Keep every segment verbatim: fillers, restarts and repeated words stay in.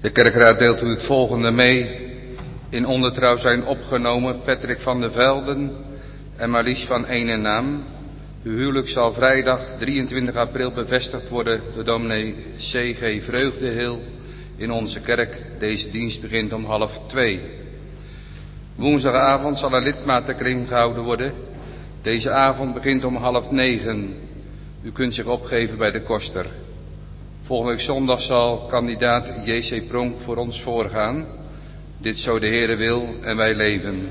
De kerkraad deelt u het volgende mee. In ondertrouw zijn opgenomen Patrick van der Velden en Marlies van Eenennaam. Uw huwelijk zal vrijdag drieëntwintig april bevestigd worden door dominee C G Vreugdeheel in onze kerk. Deze dienst begint om half twee. Woensdagavond zal een lidmatenkring gehouden worden. Deze avond begint om half negen. U kunt zich opgeven bij de koster. Volgende week zondag zal kandidaat J C Pronk voor ons voorgaan. Dit zo de Heere wil en wij leven.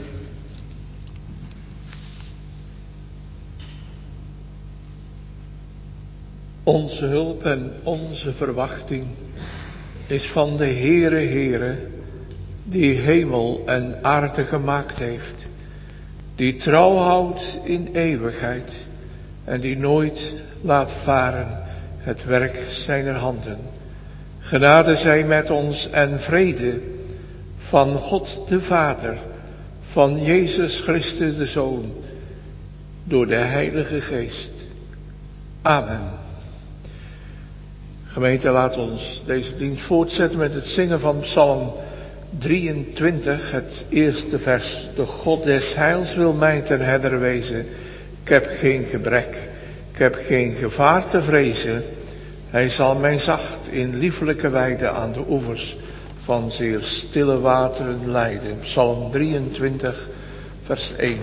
Onze hulp en onze verwachting is van de Heere Heere, die hemel en aarde gemaakt heeft, die trouw houdt in eeuwigheid en die nooit laat varen het werk zijner handen. Genade zij met ons en vrede van God de Vader, van Jezus Christus de Zoon, door de Heilige Geest. Amen. Gemeente, laat ons deze dienst voortzetten met het zingen van Psalm drieëntwintig, het eerste vers. De God des heils wil mij ten herder wezen. Ik heb geen gebrek, ik heb geen gevaar te vrezen. Hij zal mij zacht in liefelijke weiden aan de oevers van zeer stille wateren leiden. Psalm drieëntwintig, vers één.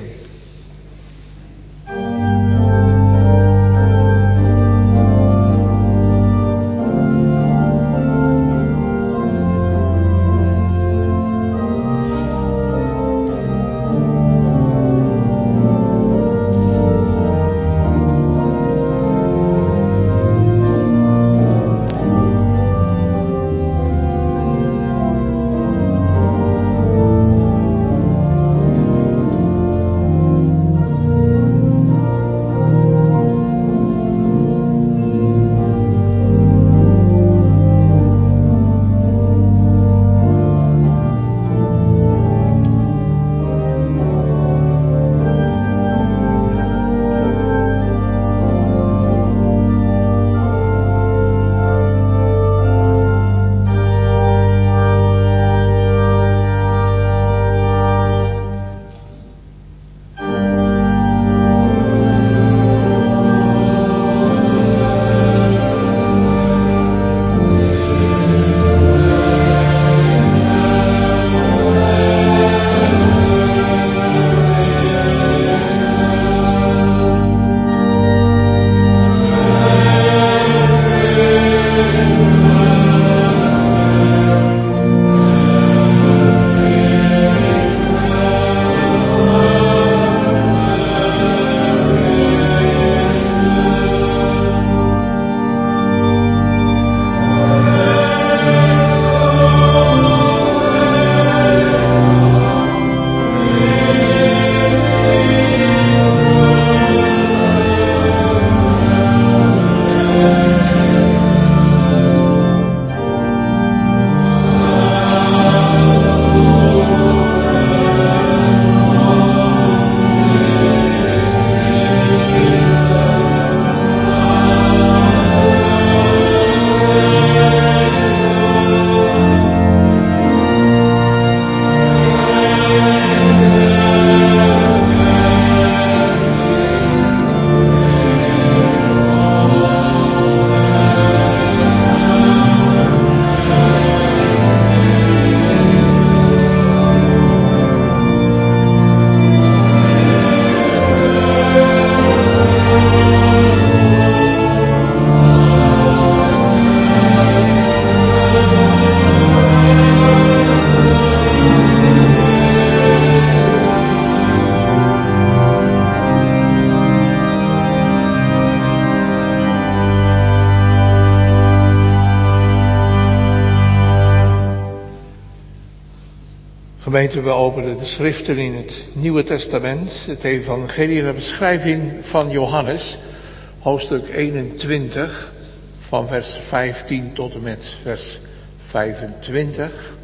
Gemeente, we openen de schriften in het Nieuwe Testament, het evangelie en de beschrijving van Johannes, hoofdstuk eenentwintig, van vers vijftien tot en met vers vijfentwintig.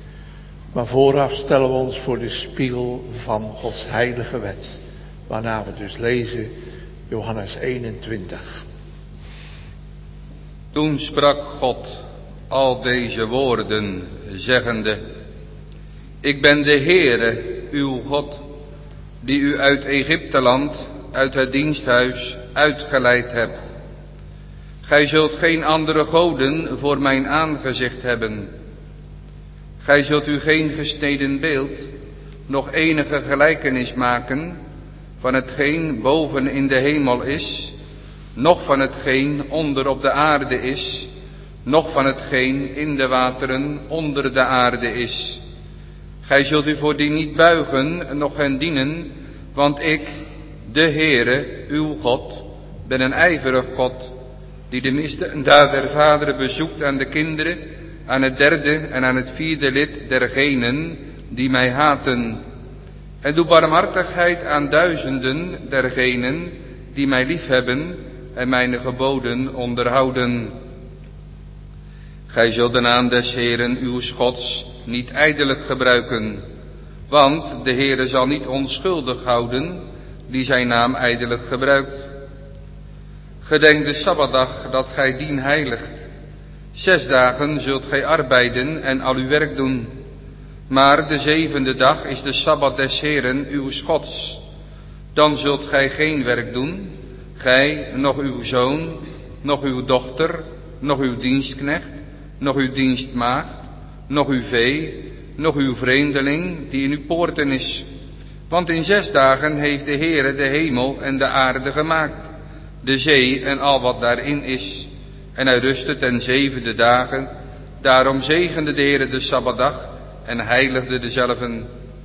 Maar vooraf stellen we ons voor de spiegel van Gods heilige wet, waarna we dus lezen Johannes eenentwintig. Toen sprak God: al deze woorden, zeggende: Ik ben de Heere, uw God, die u uit Egypteland, uit het diensthuis, uitgeleid hebt. Gij zult geen andere goden voor mijn aangezicht hebben. Gij zult u geen gesneden beeld, nog enige gelijkenis maken van hetgeen boven in de hemel is, noch van hetgeen onder op de aarde is, noch van hetgeen in de wateren onder de aarde is. Gij zult u voor die niet buigen, noch hen dienen, want ik, de Heere, uw God, ben een ijverig God, die de misdaad der vaderen bezoekt aan de kinderen, aan het derde en aan het vierde lid dergenen die mij haten. En doe barmhartigheid aan duizenden dergenen die mij liefhebben en mijn geboden onderhouden. Gij zult de naam des Heeren uw Gods niet ijdelijk gebruiken, want de Heere zal niet onschuldig houden die zijn naam ijdelijk gebruikt. Gedenk de Sabbatdag dat gij dien heiligt. Zes dagen zult gij arbeiden en al uw werk doen. Maar de zevende dag is de Sabbat des Heeren uw Gods. Dan zult gij geen werk doen, gij, noch uw zoon, noch uw dochter, noch uw dienstknecht, noch uw dienstmaagd, noch uw vee, noch uw vreemdeling die in uw poorten is. Want in zes dagen heeft de Heere de hemel en de aarde gemaakt, de zee en al wat daarin is. En hij rustte ten zevende dagen. Daarom zegende de Heere de Sabbatdag en heiligde dezelven.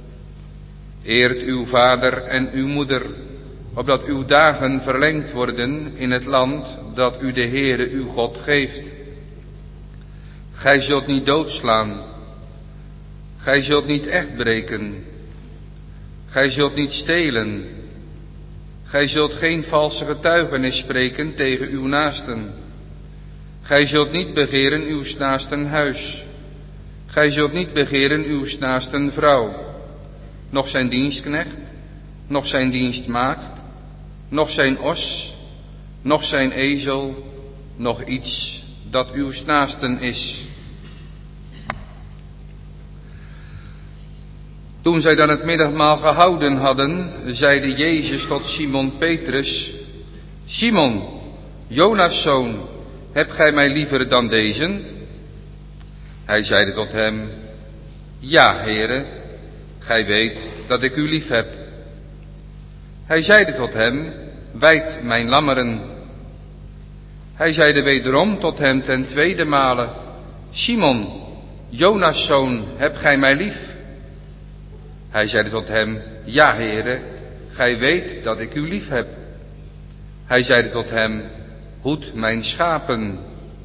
Eert uw vader en uw moeder, opdat uw dagen verlengd worden in het land dat u de Heere uw God geeft. Gij zult niet doodslaan. Gij zult niet echt breken. Gij zult niet stelen. Gij zult geen valse getuigenis spreken tegen uw naasten. Gij zult niet begeren uw naasten huis. Gij zult niet begeren uw naasten vrouw, noch zijn dienstknecht, noch zijn dienstmaagd, noch zijn os, noch zijn ezel, noch iets dat uw naasten is. Toen zij dan het middagmaal gehouden hadden, zeide Jezus tot Simon Petrus: Simon, Jonas' zoon, hebt gij mij liever dan deze? Hij zeide tot hem: Ja, Heere, gij weet dat ik u lief heb. Hij zeide tot hem: Wijd mijn lammeren. Hij zeide wederom tot hem ten tweede male: Simon, Jonas' zoon, hebt gij mij lief? Hij zeide tot hem: Ja, Heere, gij weet dat ik u lief heb. Hij zeide tot hem: Hoed mijn schapen.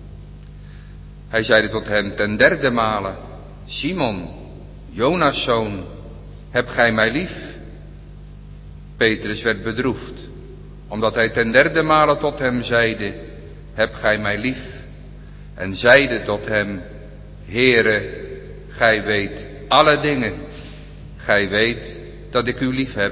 Hij zeide tot hem ten derde male: Simon, Jonas' zoon, hebt gij mij lief? Petrus werd bedroefd, omdat hij ten derde male tot hem zeide: Hebt gij mij lief? En zeide tot hem: Heere, gij weet alle dingen. Gij weet dat ik u lief heb.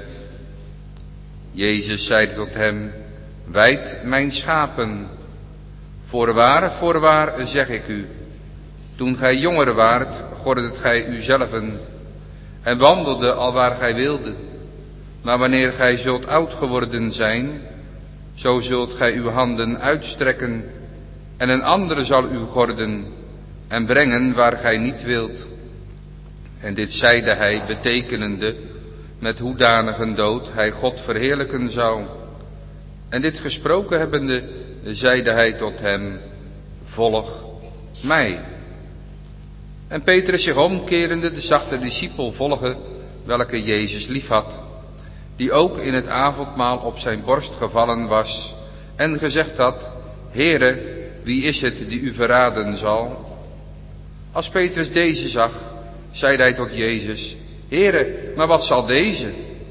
Jezus zeide tot hem: Wijd mijn schapen. Voorwaar, voorwaar zeg ik u, toen gij jonger waart, gordet gij uzelven en wandelde alwaar gij wilde. Maar wanneer gij zult oud geworden zijn, zo zult gij uw handen uitstrekken en een andere zal u gorden en brengen waar gij niet wilt. En dit zeide hij betekenende met hoedanige dood hij God verheerlijken zou. En dit gesproken hebbende, zeide hij tot hem: Volg mij. En Petrus zich omkerende zag de discipel volgen, welke Jezus liefhad, die ook in het avondmaal op zijn borst gevallen was en gezegd had: Heere, wie is het die u verraden zal? Als Petrus deze zag, zeide hij tot Jezus: Heere, maar wat zal deze?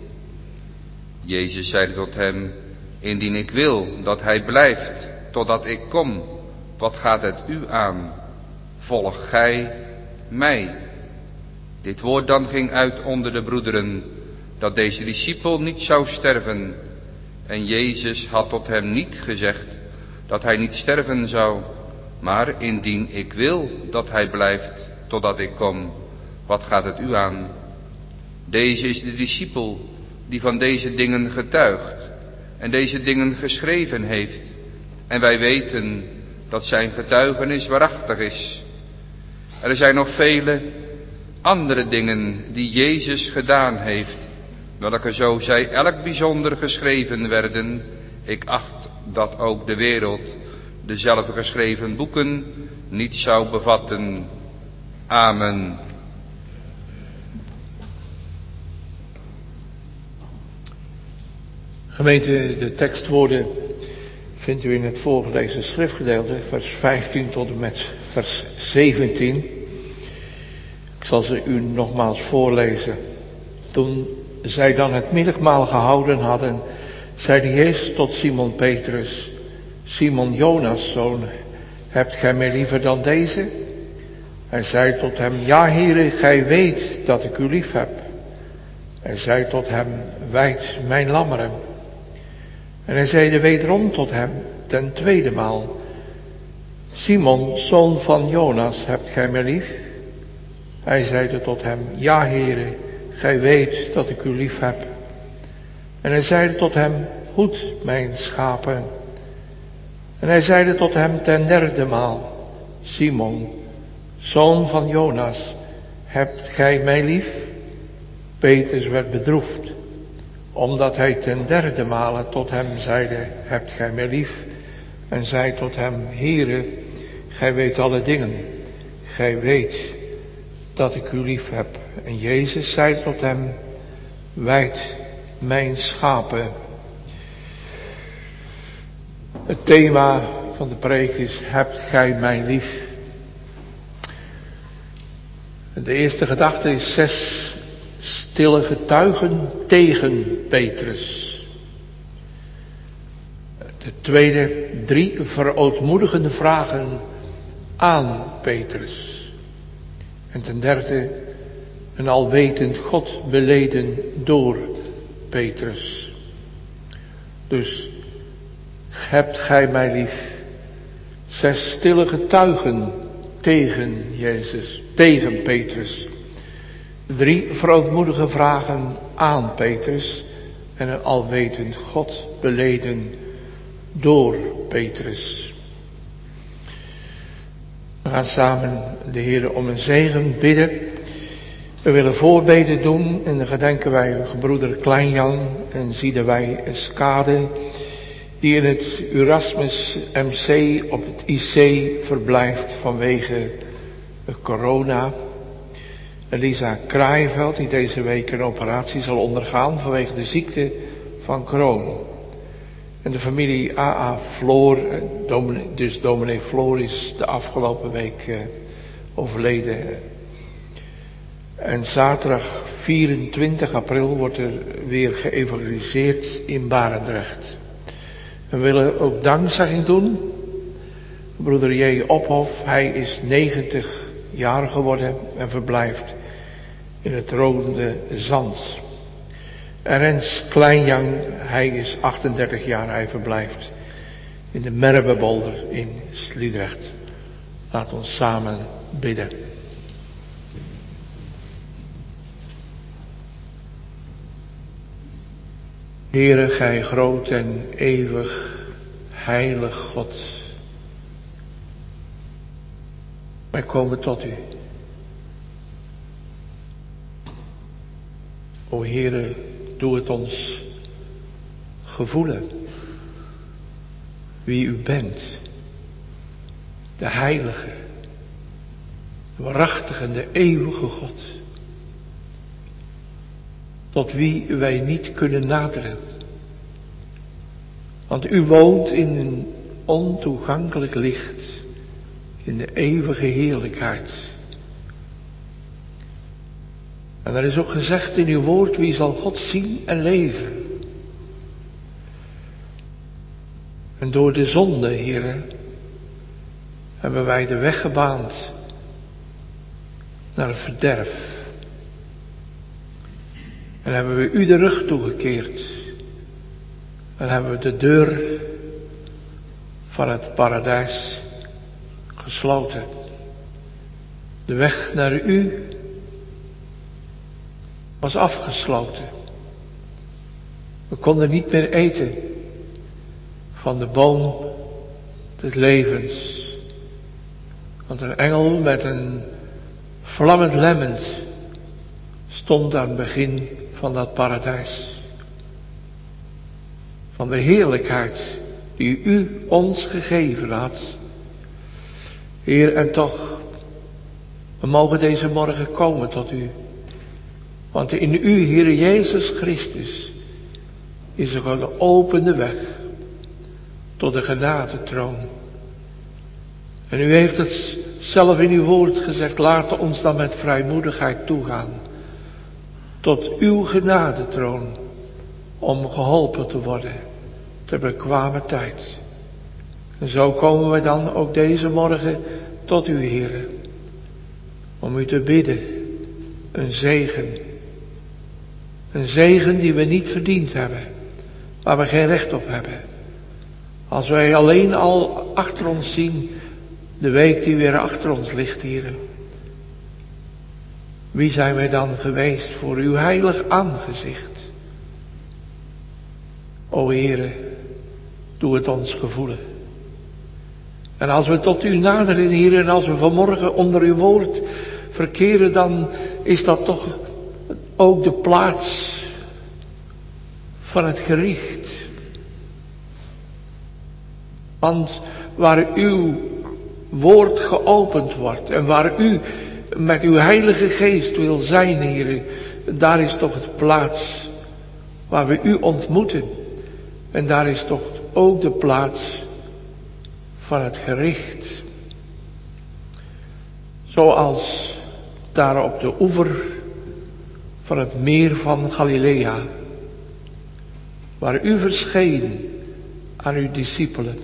Jezus zeide tot hem: Indien ik wil dat hij blijft totdat ik kom, wat gaat het u aan? Volg gij mij. Dit woord dan ging uit onder de broederen, dat deze discipel niet zou sterven. En Jezus had tot hem niet gezegd dat hij niet sterven zou, Maar indien ik wil dat hij blijft totdat ik kom, wat gaat het u aan? Deze is de discipel die van deze dingen getuigt en deze dingen geschreven heeft. En wij weten dat zijn getuigenis waarachtig is. Er zijn nog vele andere dingen die Jezus gedaan heeft, welke zo zij elk bijzonder geschreven werden. Ik acht dat ook de wereld dezelfde geschreven boeken niet zou bevatten. Amen. Gemeente, de tekstwoorden vindt u in het voorgelezen schriftgedeelte, vers vijftien tot en met vers zeventien. Ik zal ze u nogmaals voorlezen. Toen zij dan het middagmaal gehouden hadden, zeide Jezus tot Simon Petrus: Simon Jonas' zoon, hebt gij mij liever dan deze? Hij zei tot hem: Ja, Heere, gij weet dat ik u lief heb. Hij zei tot hem: Wijd mijn lammeren. En hij zeide wederom tot hem ten tweede maal: Simon, zoon van Jonas, hebt gij mij lief? Hij zeide tot hem: Ja, Heere, gij weet dat ik u lief heb. En hij zeide tot hem: Hoed mijn schapen. En hij zeide tot hem ten derde maal: Simon, zoon van Jonas, hebt gij mij lief? Petrus werd bedroefd, omdat hij ten derde male tot hem zeide: Hebt gij mij lief? En zei tot hem: Heere, gij weet alle dingen. Gij weet dat ik u lief heb. En Jezus zei tot hem: Wijd mijn schapen. Het thema van de preek is: Hebt gij mij lief? De eerste gedachte is zes stille getuigen tegen Petrus. De tweede, drie verootmoedigende vragen aan Petrus. En ten derde, een alwetend God beleden door Petrus. Dus, hebt gij mij lief? Zes stille getuigen tegen Jezus, tegen Petrus. Drie verootmoedige vragen aan Petrus en een alwetend God beleden door Petrus. We gaan samen de Heer om een zegen bidden. We willen voorbeden doen en dan gedenken wij gebroeder Kleinjan en Ziedewij Skade, die in het Erasmus M C op het I C verblijft vanwege corona. Elisa Kraaiveld, die deze week een operatie zal ondergaan vanwege de ziekte van Crohn. En de familie A A Floor, dus dominee Floor, is de afgelopen week uh, overleden. En zaterdag vierentwintig april wordt er weer geëvangeliseerd in Barendrecht. We willen ook dankzegging doen. Broeder J. Ophof, hij is negentig jaar geworden en verblijft in het Rode Zand. En Rens Kleinjang, hij is achtendertig jaar, hij verblijft in de Merwebolder in Sliedrecht. Laat ons samen bidden. Heere, gij groot en eeuwig heilig God, wij komen tot u. O Heere, doe het ons gevoelen wie u bent. De heilige, de waarachtige en de eeuwige God. Tot wie wij niet kunnen naderen. Want u woont in een ontoegankelijk licht, in de eeuwige heerlijkheid. En er is ook gezegd in uw woord: wie zal God zien en leven? En door de zonde, Heere, hebben wij de weg gebaand naar het verderf. En hebben we u de rug toegekeerd. En hebben we de deur van het paradijs gesloten. De weg naar u was afgesloten. We konden niet meer eten van de boom des levens. Want een engel met een vlammend lemmend stond aan het begin van dat paradijs. Van de heerlijkheid die u ons gegeven had. Heer, en toch, we mogen deze morgen komen tot u. Want in u, Heer Jezus Christus, is er een geopende weg tot de genadetroon. En u heeft het zelf in uw woord gezegd, laat ons dan met vrijmoedigheid toegaan tot uw genadetroon, om geholpen te worden ter bekwame tijd. En zo komen we dan ook deze morgen tot u, Heere, om u te bidden, een zegen. Een zegen die we niet verdiend hebben, waar we geen recht op hebben. Als wij alleen al achter ons zien, de week die weer achter ons ligt, Heere. Wie zijn wij dan geweest voor uw heilig aangezicht? O Heere, doe het ons gevoelen. En als we tot u naderen, Heere, en als we vanmorgen onder uw woord verkeren, dan is dat toch ook de plaats van het gericht. Want waar uw woord geopend wordt en waar u met uw heilige geest wil zijn, Heere, daar is toch de plaats waar we u ontmoeten. En daar is toch ook de plaats van het gericht. Zoals daar op de oever van het meer van Galilea, waar u verscheen aan uw discipelen.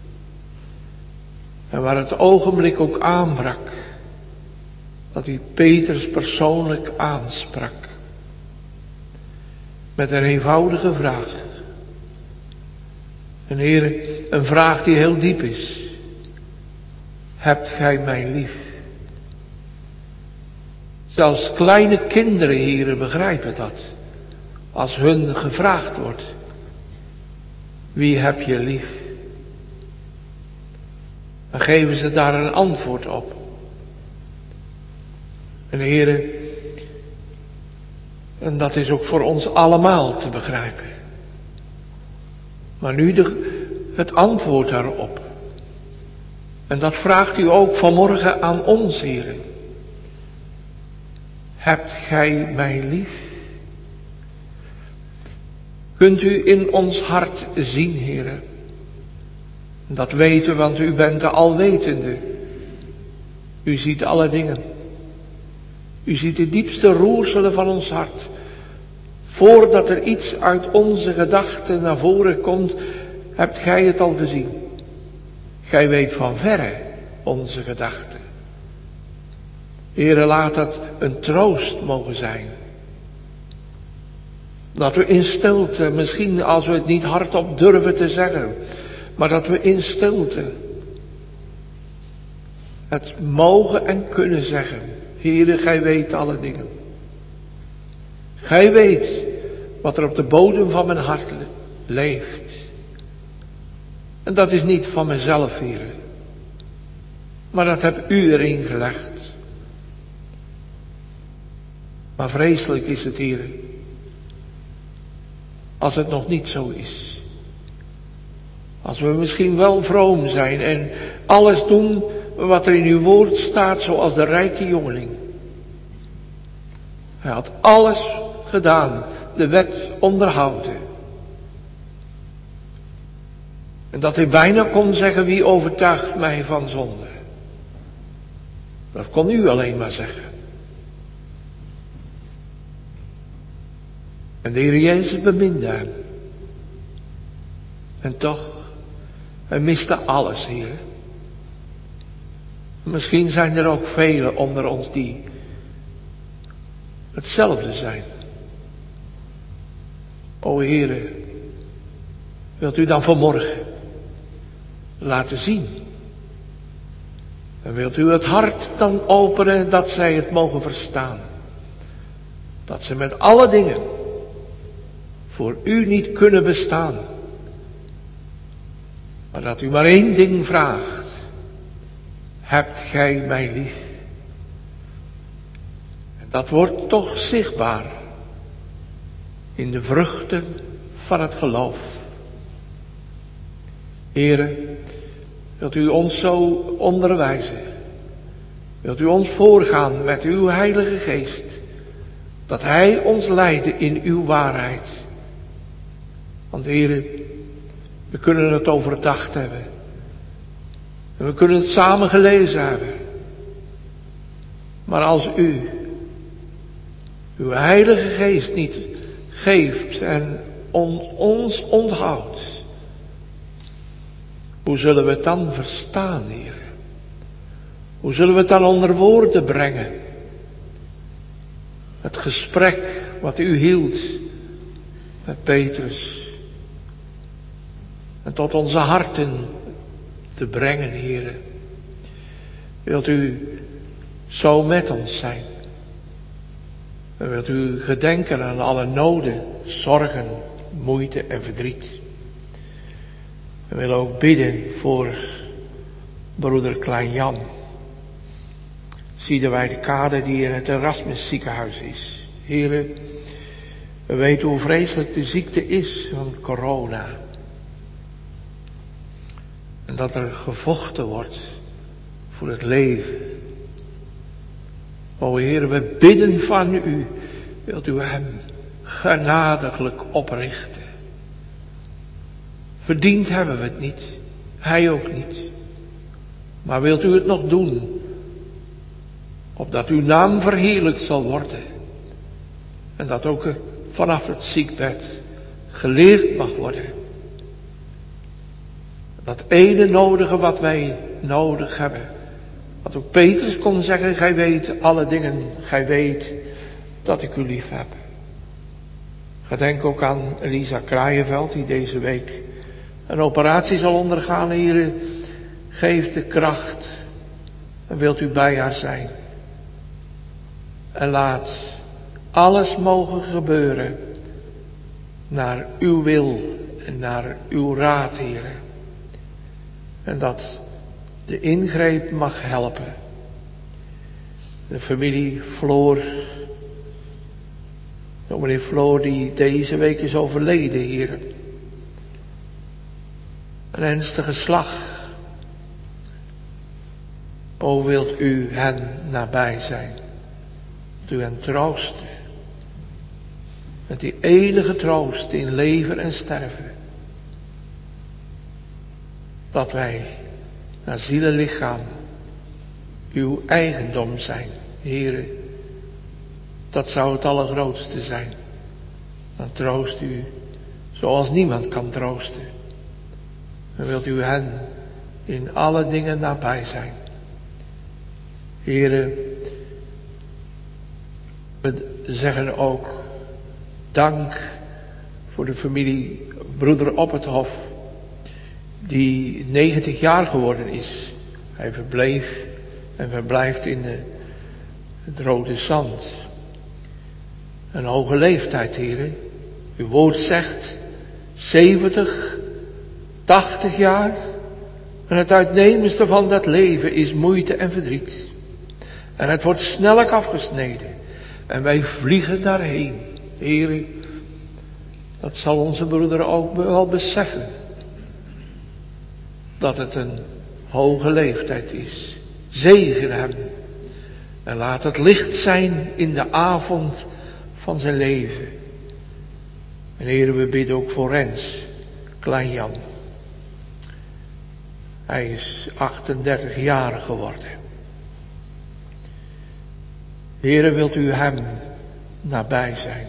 En waar het ogenblik ook aanbrak, dat u Petrus persoonlijk aansprak. Met een eenvoudige vraag. En Heer, een vraag die heel diep is. Hebt gij mij lief? Zelfs kleine kinderen, Heer, begrijpen dat. Als hun gevraagd wordt. Wie heb je lief? Dan geven ze daar een antwoord op. En Heer, en dat is ook voor ons allemaal te begrijpen. Maar nu de, het antwoord daarop. En dat vraagt u ook vanmorgen aan ons, Heer. Hebt gij mij lief? Kunt u in ons hart zien, Heer? Dat weten we, want u bent de alwetende. U ziet alle dingen. U ziet de diepste roerselen van ons hart. Voordat er iets uit onze gedachten naar voren komt, hebt gij het al gezien. Gij weet van verre onze gedachten. Heere, laat dat een troost mogen zijn. Dat we in stilte, misschien als we het niet hardop durven te zeggen, maar dat we in stilte het mogen en kunnen zeggen. Heere, gij weet alle dingen. Gij weet wat er op de bodem van mijn hart leeft. En dat is niet van mezelf, Heere. Maar dat heb u erin gelegd. Maar vreselijk is het, Heere, als het nog niet zo is. Als we misschien wel vroom zijn en alles doen wat er in uw woord staat, zoals de rijke jongeling. Hij had alles gedaan, de wet onderhouden. En dat hij bijna kon zeggen, wie overtuigt mij van zonde? Dat kon u alleen maar zeggen. En de Heer Jezus beminde hem. En toch, hij miste alles, Heer. Misschien zijn er ook velen onder ons die hetzelfde zijn. O Heere, wilt u dan vanmorgen laten zien En wilt u het hart dan openen dat zij het mogen verstaan. Dat ze met alle dingen voor u niet kunnen bestaan. Maar dat u maar één ding vraagt. Hebt gij mij lief? En dat wordt toch zichtbaar in de vruchten van het geloof. Here, wilt u ons zo onderwijzen? Wilt u ons voorgaan met uw Heilige Geest? Dat Hij ons leidde in uw waarheid. Want Here, we kunnen het overdacht hebben. En we kunnen het samen gelezen hebben. Maar als u uw Heilige Geest niet geeft en on, ons onthoudt, hoe zullen we het dan verstaan, Heer? Hoe zullen we het dan onder woorden brengen? Het gesprek wat u hield met Petrus. En tot onze harten te brengen, Heer. Wilt u zo met ons zijn? En wilt u gedenken aan alle noden, zorgen, moeite en verdriet. We willen ook bidden voor broeder Klein Jan. Zie wij de kade die in het Erasmus ziekenhuis is. Heren, we weten hoe vreselijk de ziekte is van corona. En dat er gevochten wordt voor het leven. O Heer, we bidden van u. Wilt u hem genadiglijk oprichten. Verdiend hebben we het niet. Hij ook niet. Maar wilt u het nog doen? Opdat uw naam verheerlijkt zal worden. En dat ook vanaf het ziekbed geleerd mag worden. Dat ene nodige wat wij nodig hebben. Wat ook Petrus kon zeggen, gij weet alle dingen, gij weet dat ik u lief heb. Gedenk ook aan Elisa Kraaienveld die deze week een operatie zal ondergaan. Heer, geef de kracht en wilt u bij haar zijn. En laat alles mogen gebeuren naar uw wil en naar uw raad, Heer. En dat de ingreep mag helpen. De familie Floor, dominee Floor die deze week is overleden, Heer. Een ernstige slag. O, wilt u hen nabij zijn. Wilt u hen troosten. Met die enige troost in leven en sterven. Dat wij naar ziel en lichaam uw eigendom zijn, Heere. Dat zou het allergrootste zijn. Dan troost u zoals niemand kan troosten. Dan wilt u hen in alle dingen nabij zijn. Heere, we zeggen ook dank voor de familie broeder Op het Hof, die negentig jaar geworden is. Hij verbleef en verblijft in de, het Rode Zand. Een hoge leeftijd, heren. Uw woord zegt zeventig, tachtig jaar. En het uitnemendste van dat leven is moeite en verdriet. En het wordt snellijk afgesneden. En wij vliegen daarheen. Heren, dat zal onze broeder ook wel beseffen. Dat het een hoge leeftijd is. Zegen hem. En laat het licht zijn in de avond van zijn leven. En heren, we bidden ook voor Rens, Klein Jan. Hij is achtendertig jaar geworden. Heren, wilt u hem nabij zijn.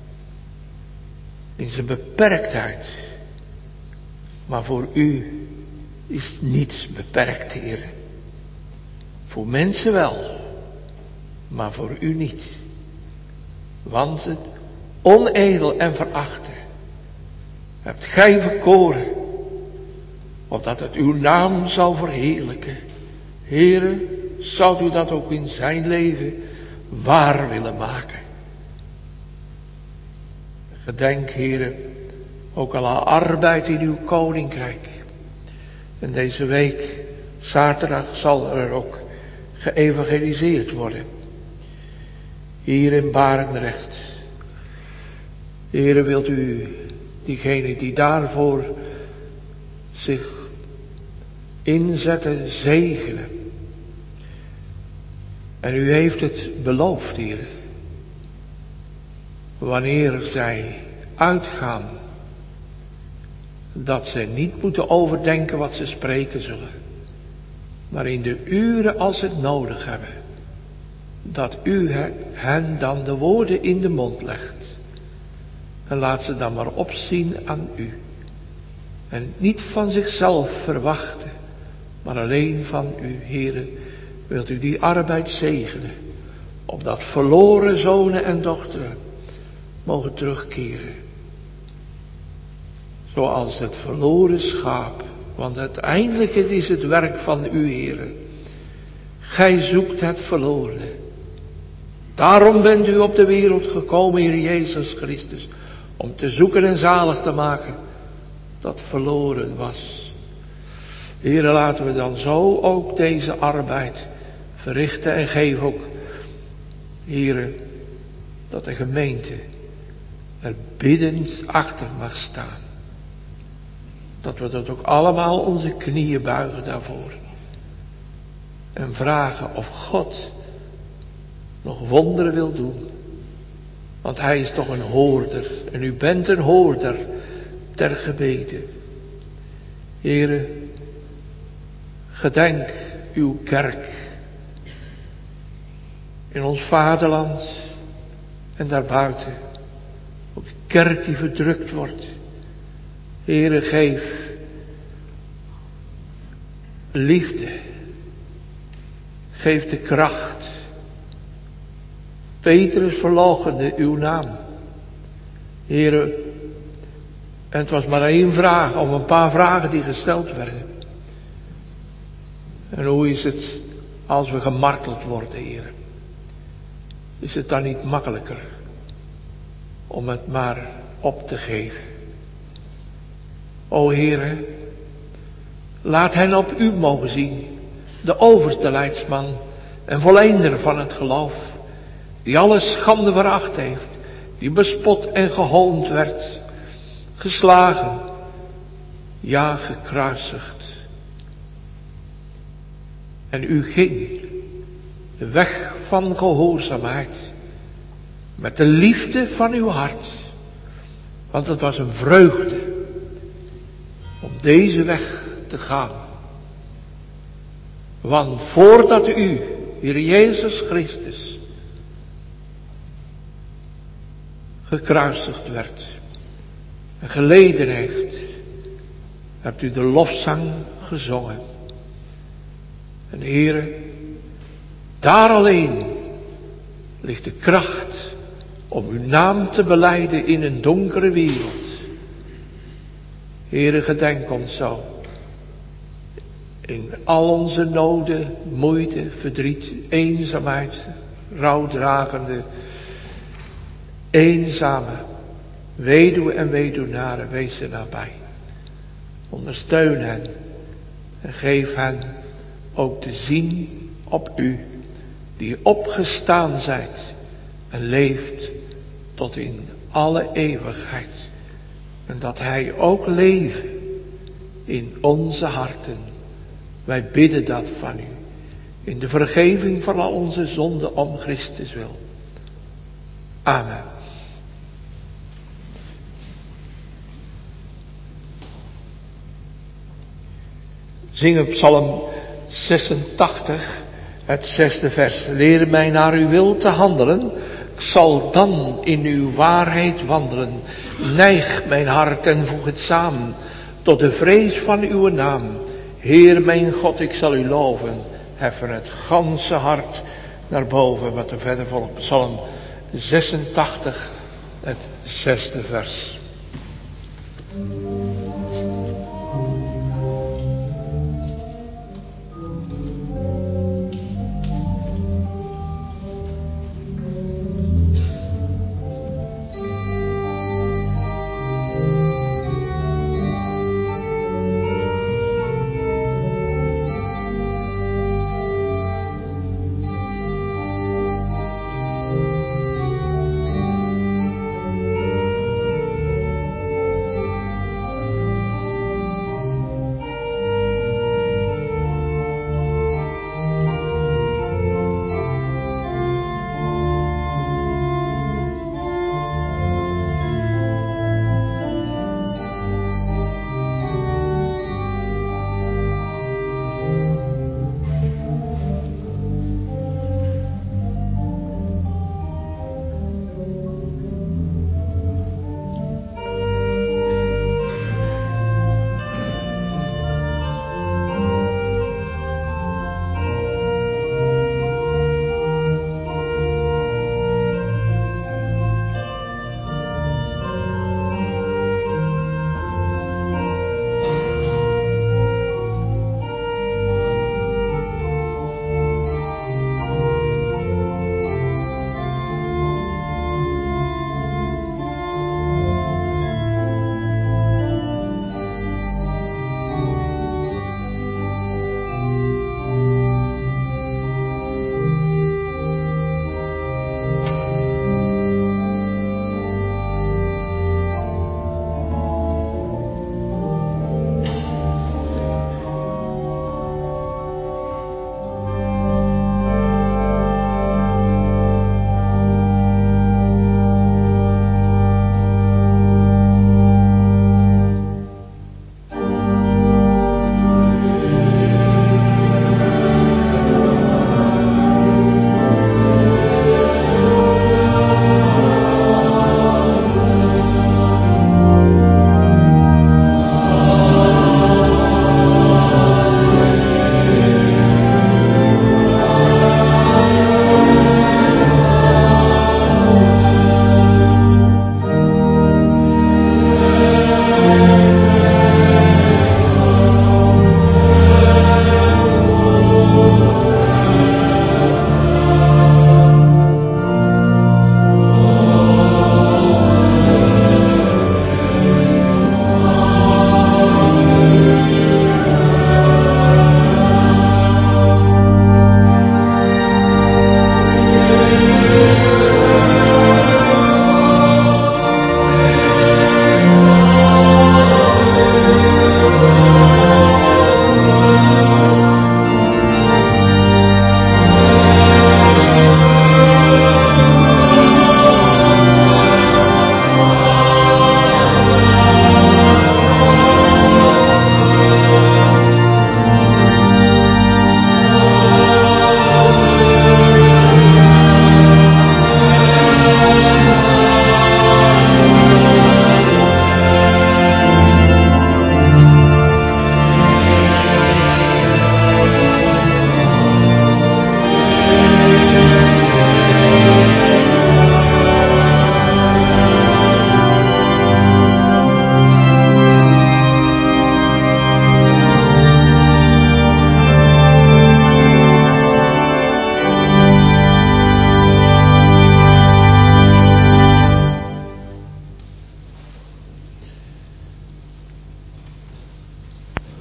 In zijn beperktheid. Maar voor u is niets beperkt, heren. Voor mensen wel, maar voor u niet. Want het onedel en verachten hebt gij verkoren, opdat het uw naam zou verheerlijken. Heere, zou u dat ook in zijn leven waar willen maken? Gedenk, Heere, ook alle arbeid in uw koninkrijk. En deze week, zaterdag, zal er ook geëvangeliseerd worden. Hier in Barendrecht. Heere, wilt u diegene die daarvoor zich inzetten, zegenen. En u heeft het beloofd, Heere. Wanneer zij uitgaan, dat ze niet moeten overdenken wat ze spreken zullen. Maar in de uren als ze het nodig hebben, dat u hen dan de woorden in de mond legt. En laat ze dan maar opzien aan u. En niet van zichzelf verwachten, maar alleen van u, Heere, wilt u die arbeid zegenen. Opdat verloren zonen en dochteren mogen terugkeren. Zoals het verloren schaap. Want uiteindelijk is het werk van u, Heere. Gij zoekt het verlorene. Daarom bent u op de wereld gekomen, Heer Jezus Christus. Om te zoeken en zalig te maken dat verloren was. Heere, laten we dan zo ook deze arbeid verrichten. En geef ook, Heere, dat de gemeente er biddend achter mag staan. Dat we dat ook allemaal onze knieën buigen daarvoor. En vragen of God nog wonderen wil doen. Want hij is toch een hoorder. En u bent een hoorder ter gebeden. Heere, gedenk uw kerk. In ons vaderland en daarbuiten. Ook de kerk die verdrukt wordt. Heere, geef liefde. Geef de kracht. Petrus verloochende uw naam. Heere, en het was maar één vraag, om een paar vragen die gesteld werden. En hoe is het als we gemarteld worden, Heere? Is het dan niet makkelijker om het maar op te geven? O Heere, laat hen op u mogen zien, de overste leidsman en volleinder van het geloof, die alle schande veracht heeft, die bespot en gehoond werd, geslagen, ja gekruisigd. En u ging de weg van gehoorzaamheid met de liefde van uw hart, want het was een vreugde om deze weg te gaan. Want voordat u, Heer Jezus Christus, gekruisigd werd en geleden heeft, hebt u de lofzang gezongen. En Heere, daar alleen ligt de kracht om uw naam te belijden in een donkere wereld. Heere, gedenk ons zo. In al onze noden, moeite, verdriet, eenzaamheid, rouwdragende, eenzame, weduwe en weduwnaren, wees er nabij. Ondersteun hen en geef hen ook te zien op u, die opgestaan zijt en leeft tot in alle eeuwigheid. En dat hij ook leven in onze harten. Wij bidden dat van u. In de vergeving van al onze zonden om Christus wil. Amen. Zingen Psalm zesentachtig, het zesde vers. Leer mij naar uw wil te handelen. Ik zal dan in uw waarheid wandelen. Neig mijn hart en voeg het samen tot de vrees van uw naam. Heer mijn God, ik zal u loven. Heffen het ganse hart naar boven. Wat er verder volgt. Psalm zesentachtig, het zesde vers.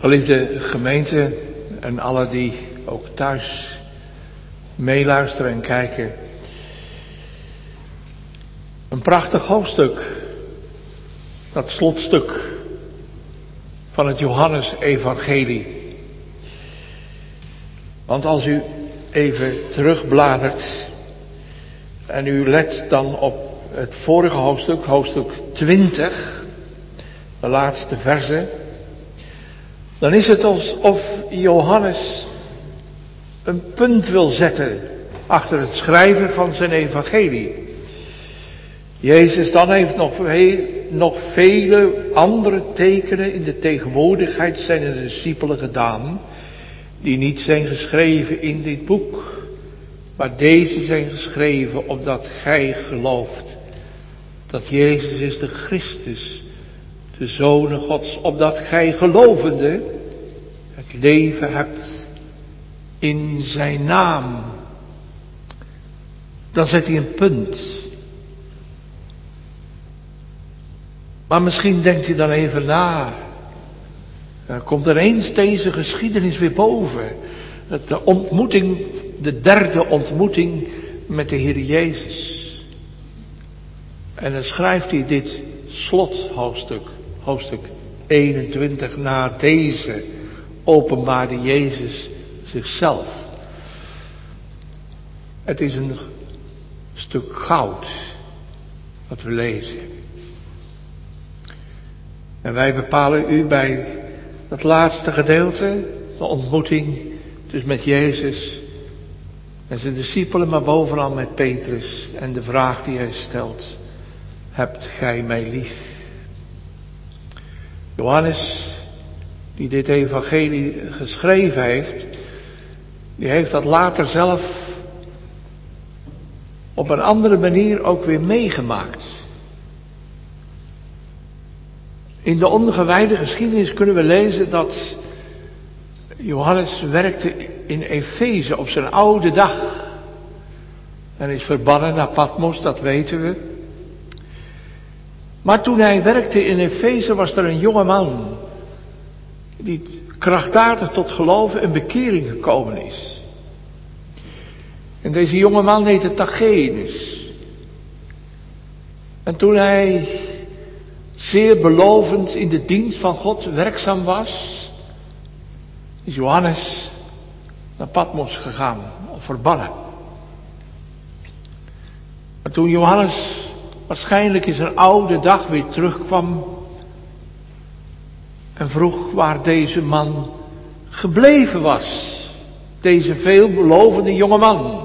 Geliefde gemeente en alle die ook thuis meeluisteren en kijken. Een prachtig hoofdstuk, dat slotstuk van het Johannes-evangelie. Want als u even terugbladert en u let dan op het vorige hoofdstuk, hoofdstuk twintig, de laatste verse, dan is het alsof Johannes een punt wil zetten achter het schrijven van zijn evangelie. Jezus dan heeft nog, nog vele andere tekenen in de tegenwoordigheid zijn discipelen gedaan, die niet zijn geschreven in dit boek, maar deze zijn geschreven opdat gij gelooft dat Jezus is de Christus, de Zoon Gods, opdat gij gelovende het leven hebt in zijn naam. Dan zet hij een punt. Maar misschien denkt u dan even na. Dan komt er eens deze geschiedenis weer boven. De ontmoeting, de derde ontmoeting met de Heer Jezus. En dan schrijft hij dit slothoofdstuk, hoofdstuk eenentwintig, na deze openbaarde Jezus zichzelf. Het is een stuk goud wat we lezen. En wij bepalen u bij dat laatste gedeelte, de ontmoeting dus met Jezus en zijn discipelen, maar bovenal met Petrus en de vraag die hij stelt: hebt gij mij lief? Johannes, die dit evangelie geschreven heeft, die heeft dat later zelf op een andere manier ook weer meegemaakt. In de ongewijde geschiedenis kunnen we lezen dat Johannes werkte in Efeze op zijn oude dag. En is verbannen naar Patmos, dat weten we. Maar toen hij werkte in Efeze was er een jonge man die krachtdadig tot geloven en bekering gekomen is. En deze jonge man heette Tachenus. En toen hij zeer belovend in de dienst van God werkzaam was, is Johannes naar Patmos gegaan, of verbannen. Maar toen Johannes waarschijnlijk in zijn oude dag weer terugkwam en vroeg waar deze man gebleven was, deze veelbelovende jonge man.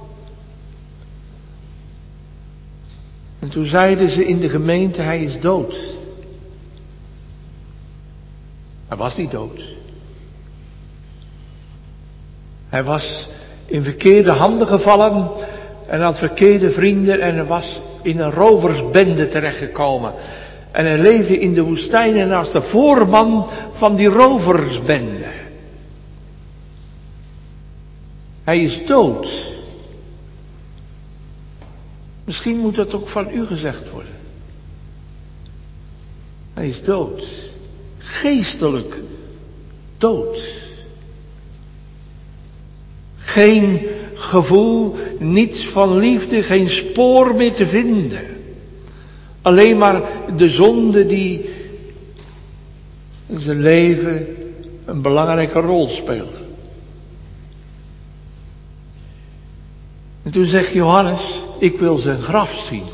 En toen zeiden ze in de gemeente: hij is dood. Hij was niet dood. Hij was in verkeerde handen gevallen en had verkeerde vrienden en hij was in een roversbende terechtgekomen. En hij leefde in de woestijn en als de voorman van die roversbende. Hij is dood. Misschien moet dat ook van u gezegd worden. Hij is dood. Geestelijk dood. Geen gevoel, niets van liefde, geen spoor meer te vinden. Alleen maar de zonde die in zijn leven een belangrijke rol speelde. En toen zegt Johannes: ik wil zijn graf zien.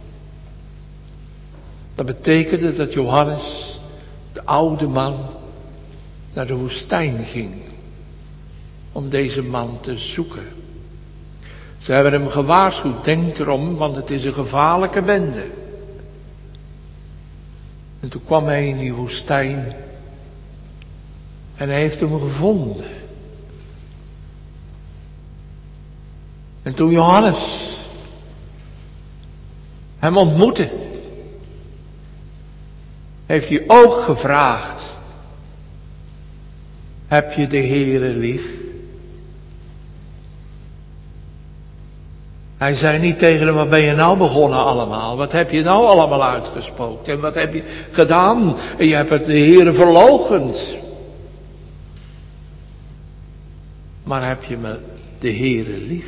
Dat betekende dat Johannes, de oude man, naar de woestijn ging om deze man te zoeken. Ze hebben hem gewaarschuwd: denk erom, want het is een gevaarlijke bende. En toen kwam hij in die woestijn en hij heeft hem gevonden. En toen Johannes hem ontmoette, heeft hij ook gevraagd: heb je de Heere lief? Hij zei niet tegen hem: wat ben je nou begonnen allemaal? Wat heb je nou allemaal uitgespookt? En wat heb je gedaan? En je hebt het de Heere verloochend. maar heb je me de Heere lief?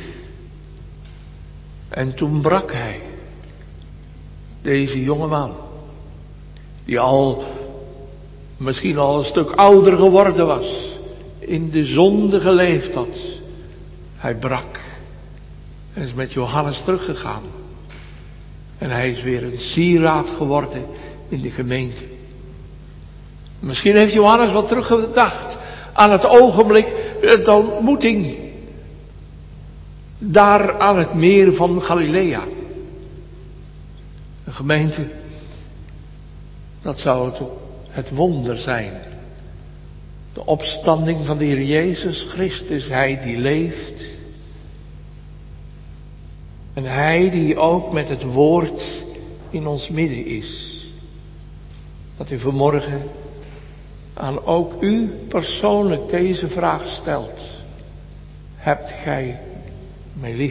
En toen brak hij, deze jongeman, die al, misschien al een stuk ouder geworden was, in de zonde geleefd had. Hij brak en is met Johannes teruggegaan. En hij is weer een sieraad geworden in de gemeente. Misschien heeft Johannes wel teruggedacht aan het ogenblik, de ontmoeting daar aan het meer van Galilea. Een gemeente, dat zou het, het wonder zijn. De opstanding van de Heer Jezus Christus, Hij die leeft. En Hij die ook met het woord in ons midden is. Dat u vanmorgen aan ook u persoonlijk deze vraag stelt. Hebt gij mij lief?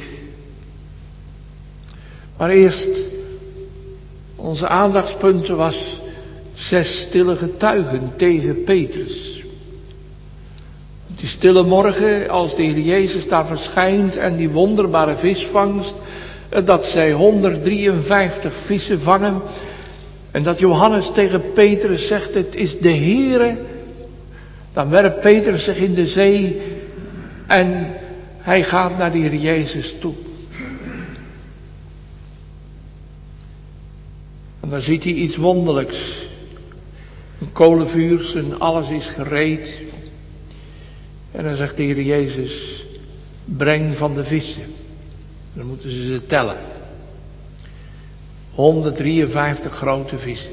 Maar eerst, onze aandachtspunten was zes stille getuigen tegen Petrus. Die stille morgen, als de Heer Jezus daar verschijnt en die wonderbare visvangst, dat zij honderddrieënvijftig vissen vangen. En dat Johannes tegen Petrus zegt, het is de Heere. Dan werpt Petrus zich in de zee en hij gaat naar de Heer Jezus toe. En dan ziet hij iets wonderlijks. Een kolenvuur en alles is gereed. En dan zegt de Heer Jezus, breng van de vissen. Dan moeten ze ze tellen. honderddrieënvijftig grote vissen.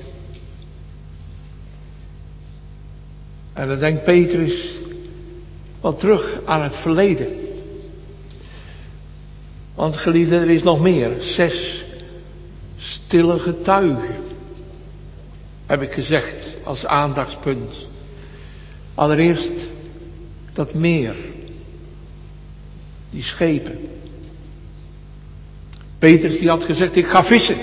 En dan denkt Petrus wel terug aan het verleden. Want geliefde, er is nog meer. Zes stille getuigen. Heb ik gezegd als aandachtspunt. Allereerst dat meer. Die schepen. Petrus die had gezegd, ik ga vissen.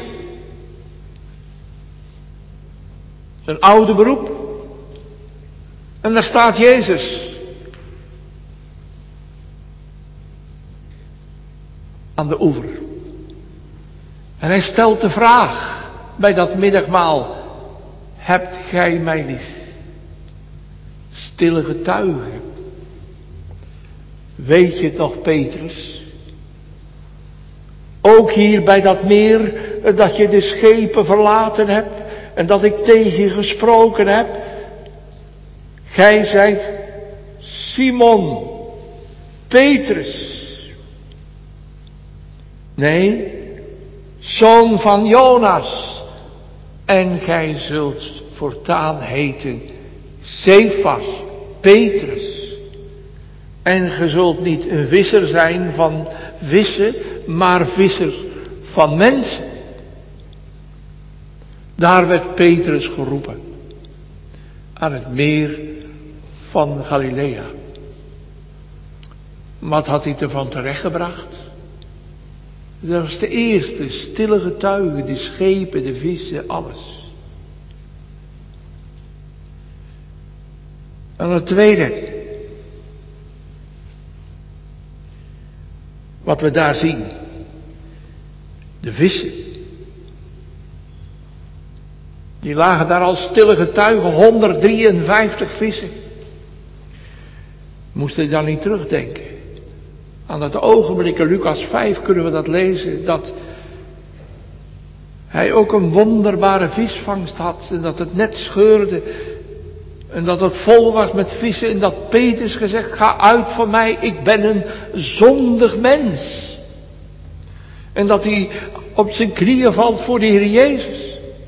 Zijn oude beroep. En daar staat Jezus. Aan de oever. En hij stelt de vraag bij dat middagmaal. Hebt gij mij lief? Stille getuigen. Weet je het nog, Petrus? Ook hier bij dat meer, dat je de schepen verlaten hebt en dat ik tegen je gesproken heb. Gij zijt Simon, Petrus. Nee, zoon van Jonas. En gij zult voortaan heten Cephas, Petrus. En ge zult niet een visser zijn van vissen, maar visser van mensen. Daar werd Petrus geroepen. Aan het meer van Galilea. Wat had hij ervan terechtgebracht? Dat was de eerste stille getuige, de schepen, de vissen, alles. En het tweede. Wat we daar zien. De vissen. Die lagen daar als stille getuigen, honderddrieënvijftig vissen. Moest je dan niet terugdenken? Aan dat ogenblik in Lucas vijf kunnen we dat lezen, dat hij ook een wonderbare visvangst had en dat het net scheurde en dat het vol was met vissen en dat Petrus gezegd, ga uit van mij, ik ben een zondig mens. En dat hij op zijn knieën valt voor de Heer Jezus.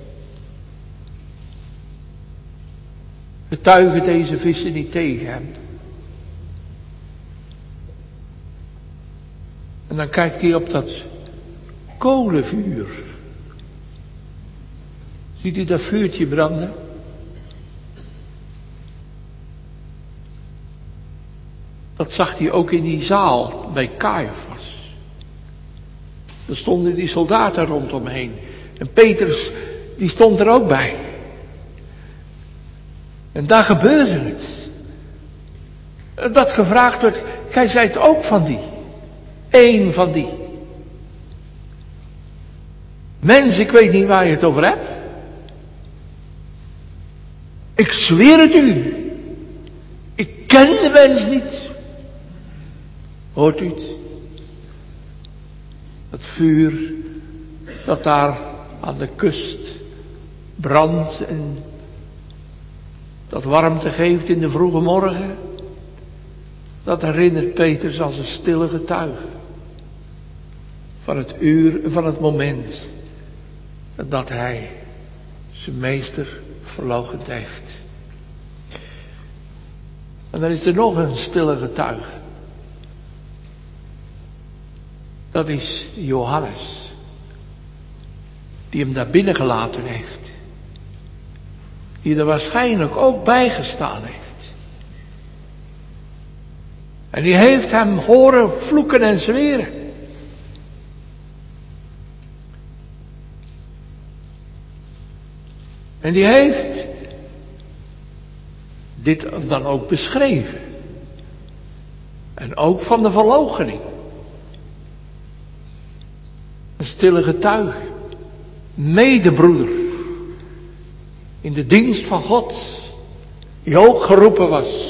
Getuigen deze vissen niet tegen hem. En dan kijkt hij op dat kolenvuur. Ziet u dat vuurtje branden? Dat zag hij ook in die zaal bij Caiaphas. Er stonden die soldaten rondomheen. En Petrus, die stond er ook bij. En daar gebeurde het. Dat gevraagd wordt, gij zijt ook van die. Eén van die. Mens, ik weet niet waar je het over hebt. Ik zweer het u. Ik ken de mens niet. Hoort u het? Het vuur dat daar aan de kust brandt en dat warmte geeft in de vroege morgen. Dat herinnert Petrus als een stille getuige. Van het uur, van het moment dat hij zijn meester verloochend heeft. En dan is er nog een stille getuige. Dat is Johannes. Die hem daar binnen gelaten heeft. Die er waarschijnlijk ook bij gestaan heeft. En die heeft hem horen vloeken en zweren. En die heeft dit dan ook beschreven. En ook van de verloochening. Een stille getuige. Medebroeder. In de dienst van God. Die ook geroepen was.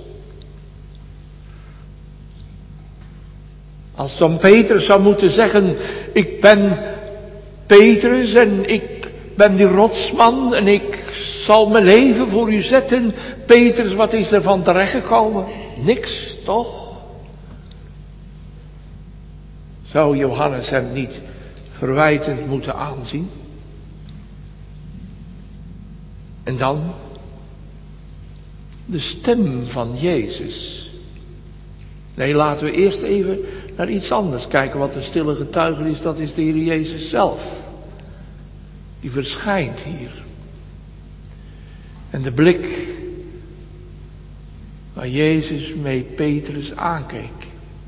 Als dan Petrus zou moeten zeggen, ik ben Petrus en ik ben die rotsman en ik zal mijn leven voor u zetten. Petrus, wat is er van terechtgekomen? Niks, toch? Zou Johannes hem niet verwijtend moeten aanzien? En dan de stem van Jezus. Nee, laten we eerst even naar iets anders kijken. Wat een stille getuige is, dat is de Heer Jezus zelf. Die verschijnt hier. En de blik waar Jezus mee Petrus aankeek.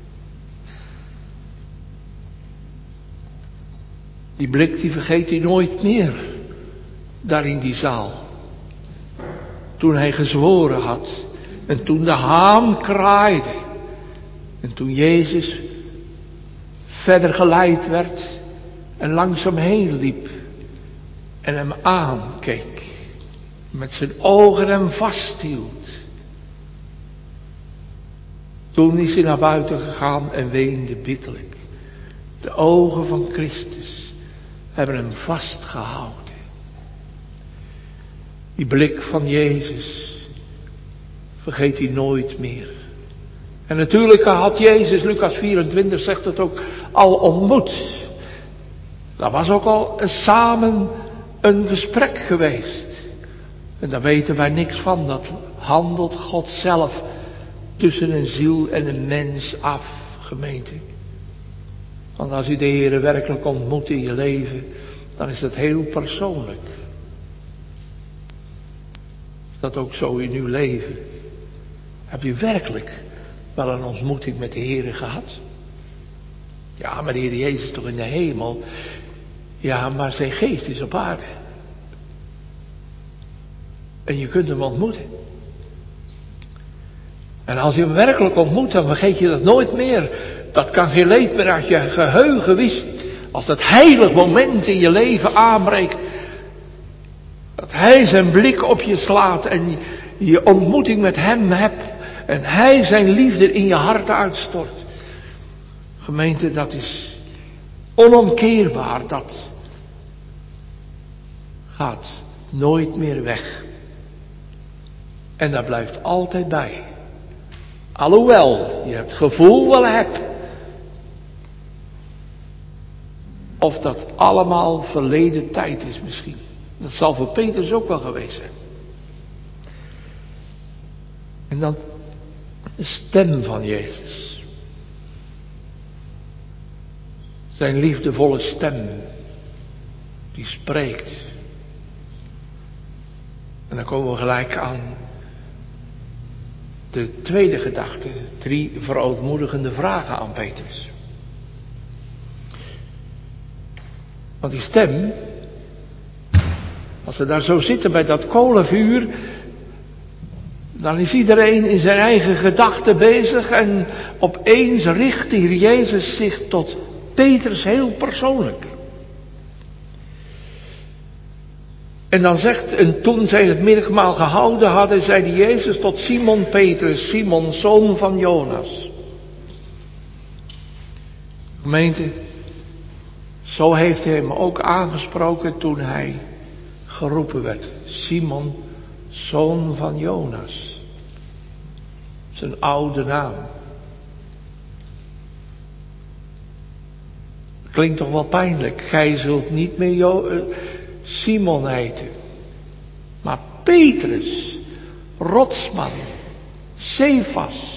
Die blik die vergeet hij nooit meer. Daar in die zaal. Toen hij gezworen had. En toen de haan kraaide. En toen Jezus verder geleid werd. En langzaam heen liep. En hem aankeek. Met zijn ogen hem vasthield. Toen is hij naar buiten gegaan en weende bitterlijk. De ogen van Christus hebben hem vastgehouden. Die blik van Jezus vergeet hij nooit meer. En natuurlijk had Jezus, Lucas vierentwintig zegt het ook, al ontmoet. Daar was ook al samen een gesprek geweest. En daar weten wij niks van. Dat handelt God zelf tussen een ziel en een mens af, gemeente. Want als u de Heer werkelijk ontmoet in je leven, dan is dat heel persoonlijk. Is dat ook zo in uw leven? Heb u werkelijk wel een ontmoeting met de Heer gehad? Ja, maar de Heer Jezus is toch in de hemel? Ja, maar zijn geest is op aarde. En je kunt hem ontmoeten. En als je hem werkelijk ontmoet, dan vergeet je dat nooit meer. Dat kan geen leed meer uit je geheugen wissen. Als dat heilig moment in je leven aanbreekt. Dat hij zijn blik op je slaat en je ontmoeting met hem hebt. En hij zijn liefde in je hart uitstort. Gemeente, dat is onomkeerbaar. Dat gaat nooit meer weg. En dat blijft altijd bij. Alhoewel je het gevoel wel hebt. Of dat allemaal verleden tijd is misschien. Dat zal voor Petrus ook wel geweest zijn. En dan de stem van Jezus. Zijn liefdevolle stem. Die spreekt. En dan komen we gelijk aan de tweede gedachte. Drie verootmoedigende vragen aan Petrus. Want die stem, als ze daar zo zitten bij dat kolenvuur, Dan is iedereen in zijn eigen gedachten bezig en opeens richt de Heer Jezus zich tot Petrus heel persoonlijk. En dan zegt, en toen zij het middagmaal gehouden hadden, zeide Jezus tot Simon Petrus, Simon, zoon van Jonas. Gemeente, zo heeft hij hem ook aangesproken toen hij geroepen werd. Simon, zoon van Jonas. Zijn oude naam. Klinkt toch wel pijnlijk. Gij zult niet meer jo- uh, Simon heten. Maar Petrus, rotsman, Cephas.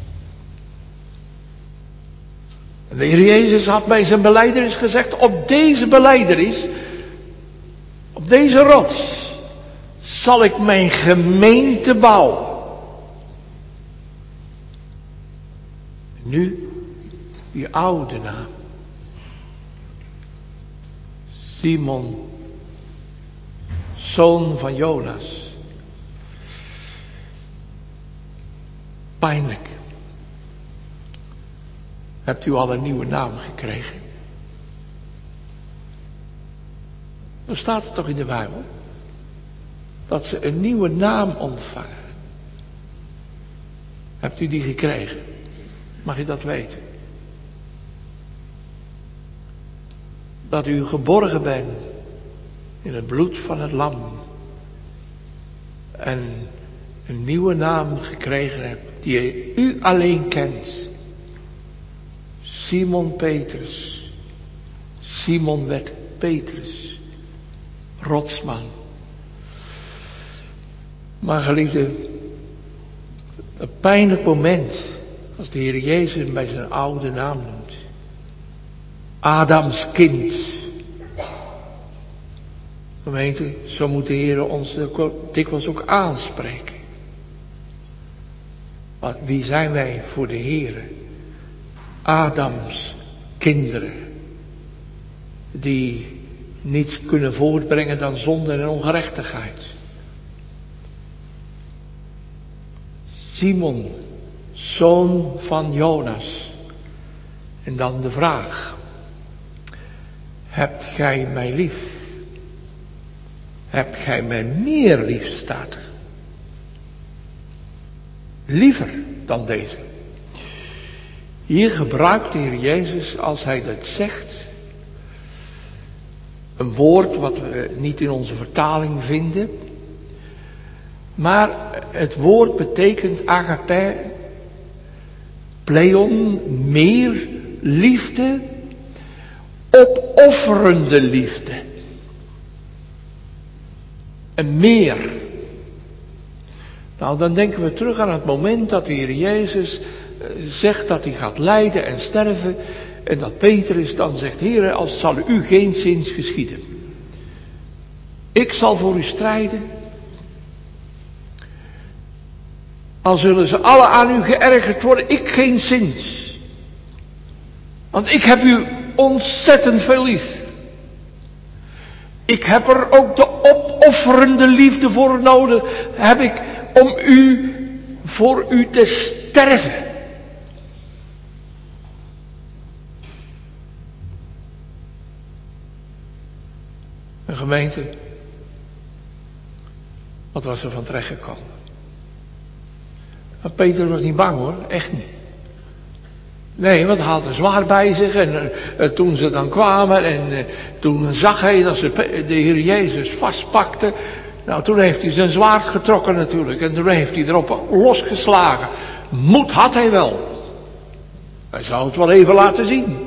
En de Heer Jezus had bij zijn belijdenis gezegd, op deze belijdenis, op deze rots, zal ik mijn gemeente bouwen. En nu, die oude naam. Simon, zoon van Jonas. Pijnlijk. Hebt u al een nieuwe naam gekregen? Dan staat het toch in de Bijbel? Dat ze een nieuwe naam ontvangen. Hebt u die gekregen? Mag je dat weten? Dat u geborgen bent in het bloed van het lam. En een nieuwe naam gekregen hebt die u alleen kent. Simon Petrus. Simon werd Petrus. Rotsman. Maar geliefde, een pijnlijk moment als de Heer Jezus hem bij zijn oude naam noemt. Adams kind. Gemeente, zo moet de Heer ons dikwijls ook aanspreken. Want wie zijn wij voor de Heer? Adams kinderen. Die niets kunnen voortbrengen dan zonde en ongerechtigheid. Simon, zoon van Jonas. En dan de vraag. Hebt gij mij lief? Hebt gij mij meer lief, staat er. Liever dan deze. Hier gebruikt de Heer Jezus, als hij dat zegt, een woord wat we niet in onze vertaling vinden. Maar het woord betekent agape, pleon, meer liefde, opofferende liefde. En meer. Nou, dan denken we terug aan het moment dat de Heer Jezus zegt dat hij gaat lijden en sterven. En dat Petrus dan zegt, Heere, als zal u geen zins geschieden. Ik zal voor u strijden. Al zullen ze alle aan u geërgerd worden, ik geen zins. Want ik heb u ontzettend veel lief. Ik heb er ook de opofferende liefde voor nodig, heb ik om u, voor u te sterven. Een gemeente, wat was er van terecht gekomen? Maar Peter was niet bang hoor, echt niet. Nee, want hij had een zwaard bij zich en uh, toen ze dan kwamen en uh, toen zag hij dat ze de Heer Jezus vastpakte. Nou, toen heeft hij zijn zwaard getrokken natuurlijk en toen heeft hij erop losgeslagen. Moed had hij wel. Hij zou het wel even laten zien.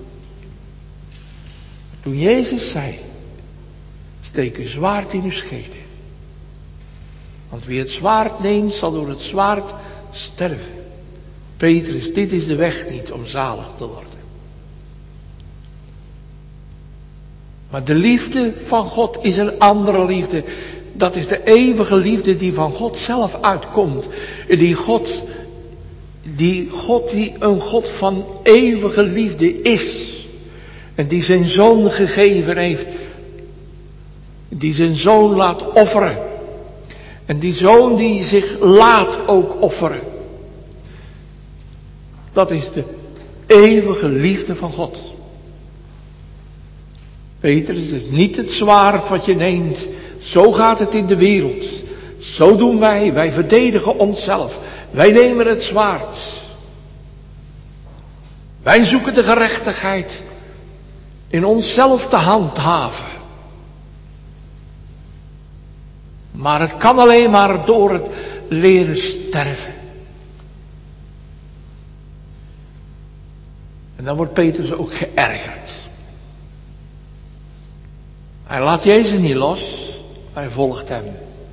Toen Jezus zei, steek uw zwaard in uw schede. Want wie het zwaard neemt, zal door het zwaard sterven. Petrus, dit is de weg niet om zalig te worden. Maar de liefde van God is een andere liefde. Dat is de eeuwige liefde die van God zelf uitkomt. Die God, die God die een God van eeuwige liefde is. En die zijn zoon gegeven heeft. Die zijn zoon laat offeren. En die zoon die zich laat ook offeren. Dat is de eeuwige liefde van God. Petrus, het is niet het zwaard wat je neemt. Zo gaat het in de wereld. Zo doen wij. Wij verdedigen onszelf. Wij nemen het zwaard. Wij zoeken de gerechtigheid in onszelf te handhaven. Maar het kan alleen maar door het leren sterven. En dan wordt Petrus ook geërgerd. Hij laat Jezus niet los, maar hij volgt hem.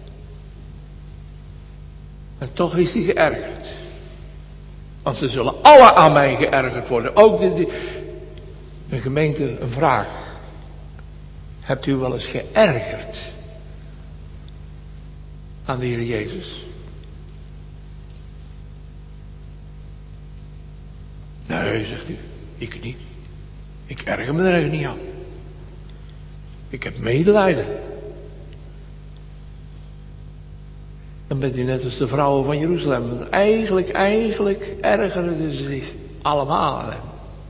En toch is hij geërgerd. Want ze zullen alle aan mij geërgerd worden. Ook de, de, de gemeente, een vraag. Hebt u wel eens geërgerd aan de Heer Jezus? Nee, zegt u, ik niet. Ik erger me er echt niet aan. Ik heb medelijden. Dan bent u net als de vrouwen van Jeruzalem. Want eigenlijk, eigenlijk ergeren ze zich allemaal aan hem.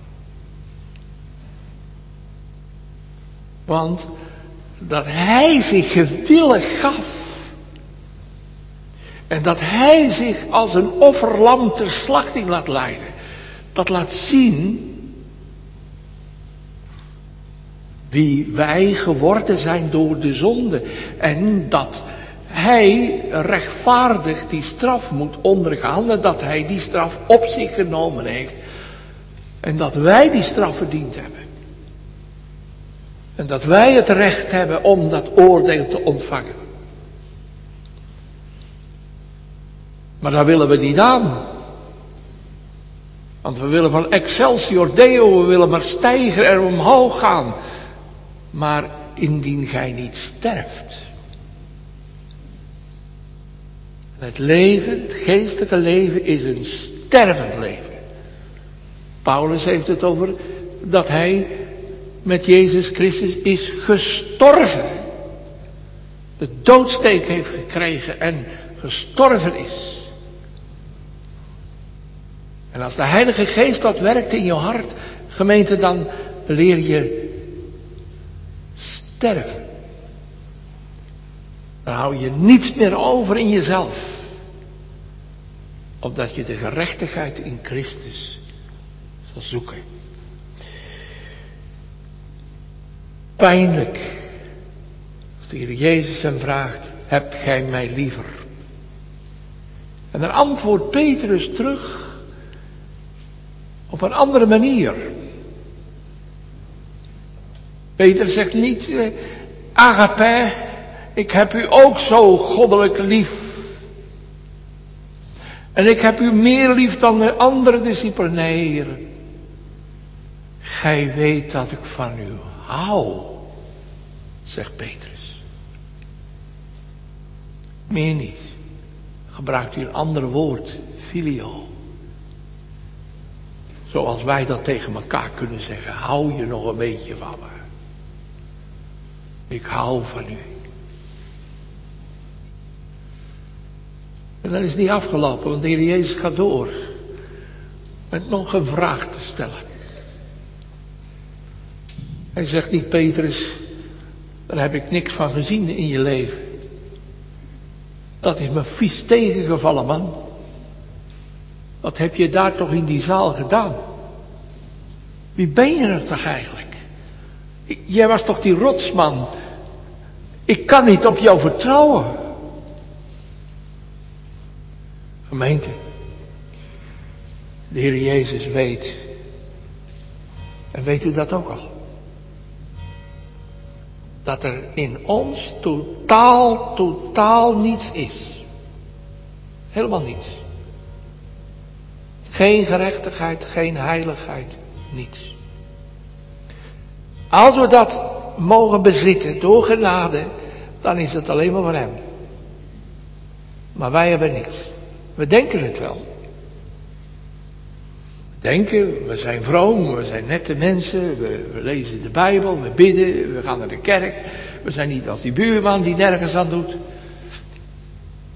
Want dat hij zich gewillig gaf. En dat hij zich als een offerlam ter slachting laat leiden. Dat laat zien wie wij geworden zijn door de zonde. En dat hij rechtvaardig die straf moet ondergaan. En dat hij die straf op zich genomen heeft. En dat wij die straf verdiend hebben. En dat wij het recht hebben om dat oordeel te ontvangen. Maar daar willen we niet aan. Want we willen van Excelsior Deo, we willen maar stijgen en omhoog gaan. Maar indien gij niet sterft. Het leven, het geestelijke leven is een stervend leven. Paulus heeft het over dat hij met Jezus Christus is gestorven. De doodsteek heeft gekregen en gestorven is. En als de Heilige Geest dat werkt in je hart, gemeente, dan leer je sterven. Dan hou je niets meer over in jezelf. Opdat je de gerechtigheid in Christus zal zoeken. Pijnlijk. Als de Heer Jezus hem vraagt, hebt gij mij liever? En dan antwoordt Petrus terug op een andere manier. Peter zegt niet, eh, agape, ik heb u ook zo goddelijk lief. En ik heb u meer lief dan de andere discipelen. Nee, Heer, gij weet dat ik van u hou, zegt Petrus. Meer niet. Gebruikt u een ander woord, filio. Zoals wij dat tegen elkaar kunnen zeggen. Hou je nog een beetje van me. Ik hou van u. En dan is het niet afgelopen, want de Heer Jezus gaat door. Met nog een vraag te stellen. Hij zegt niet, Petrus, daar heb ik niks van gezien in je leven. Dat is me vies tegengevallen, man. Wat heb je daar toch in die zaal gedaan? Wie ben je er toch eigenlijk? Jij was toch die rotsman? Ik kan niet op jou vertrouwen. Gemeente, de Heer Jezus weet, en weet u dat ook al, dat er in ons totaal, totaal niets is. Helemaal niets. Geen gerechtigheid, geen heiligheid, niets. Als we dat mogen bezitten door genade, dan is het alleen maar van Hem. Maar wij hebben niks. We denken het wel. We denken, we zijn vroom, we zijn nette mensen, we, we lezen de Bijbel, we bidden, we gaan naar de kerk. We zijn niet als die buurman die nergens aan doet.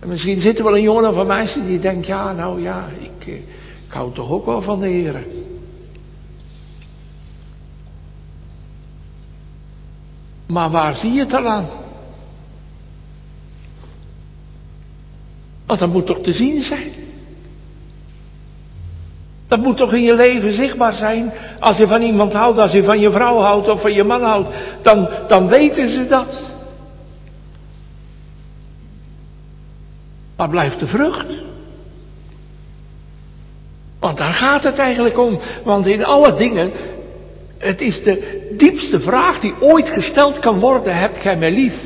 En misschien zit er wel een jongen of een meisje die denkt, ja, nou ja, ik, ik hou toch ook wel van de Heer. Maar waar zie je het dan aan? Want dat moet toch te zien zijn? Dat moet toch in je leven zichtbaar zijn? Als je van iemand houdt, als je van je vrouw houdt of van je man houdt, dan, dan weten ze dat. Waar blijft de vrucht? Want daar gaat het eigenlijk om. Want in alle dingen, het is de diepste vraag die ooit gesteld kan worden, hebt gij mij lief?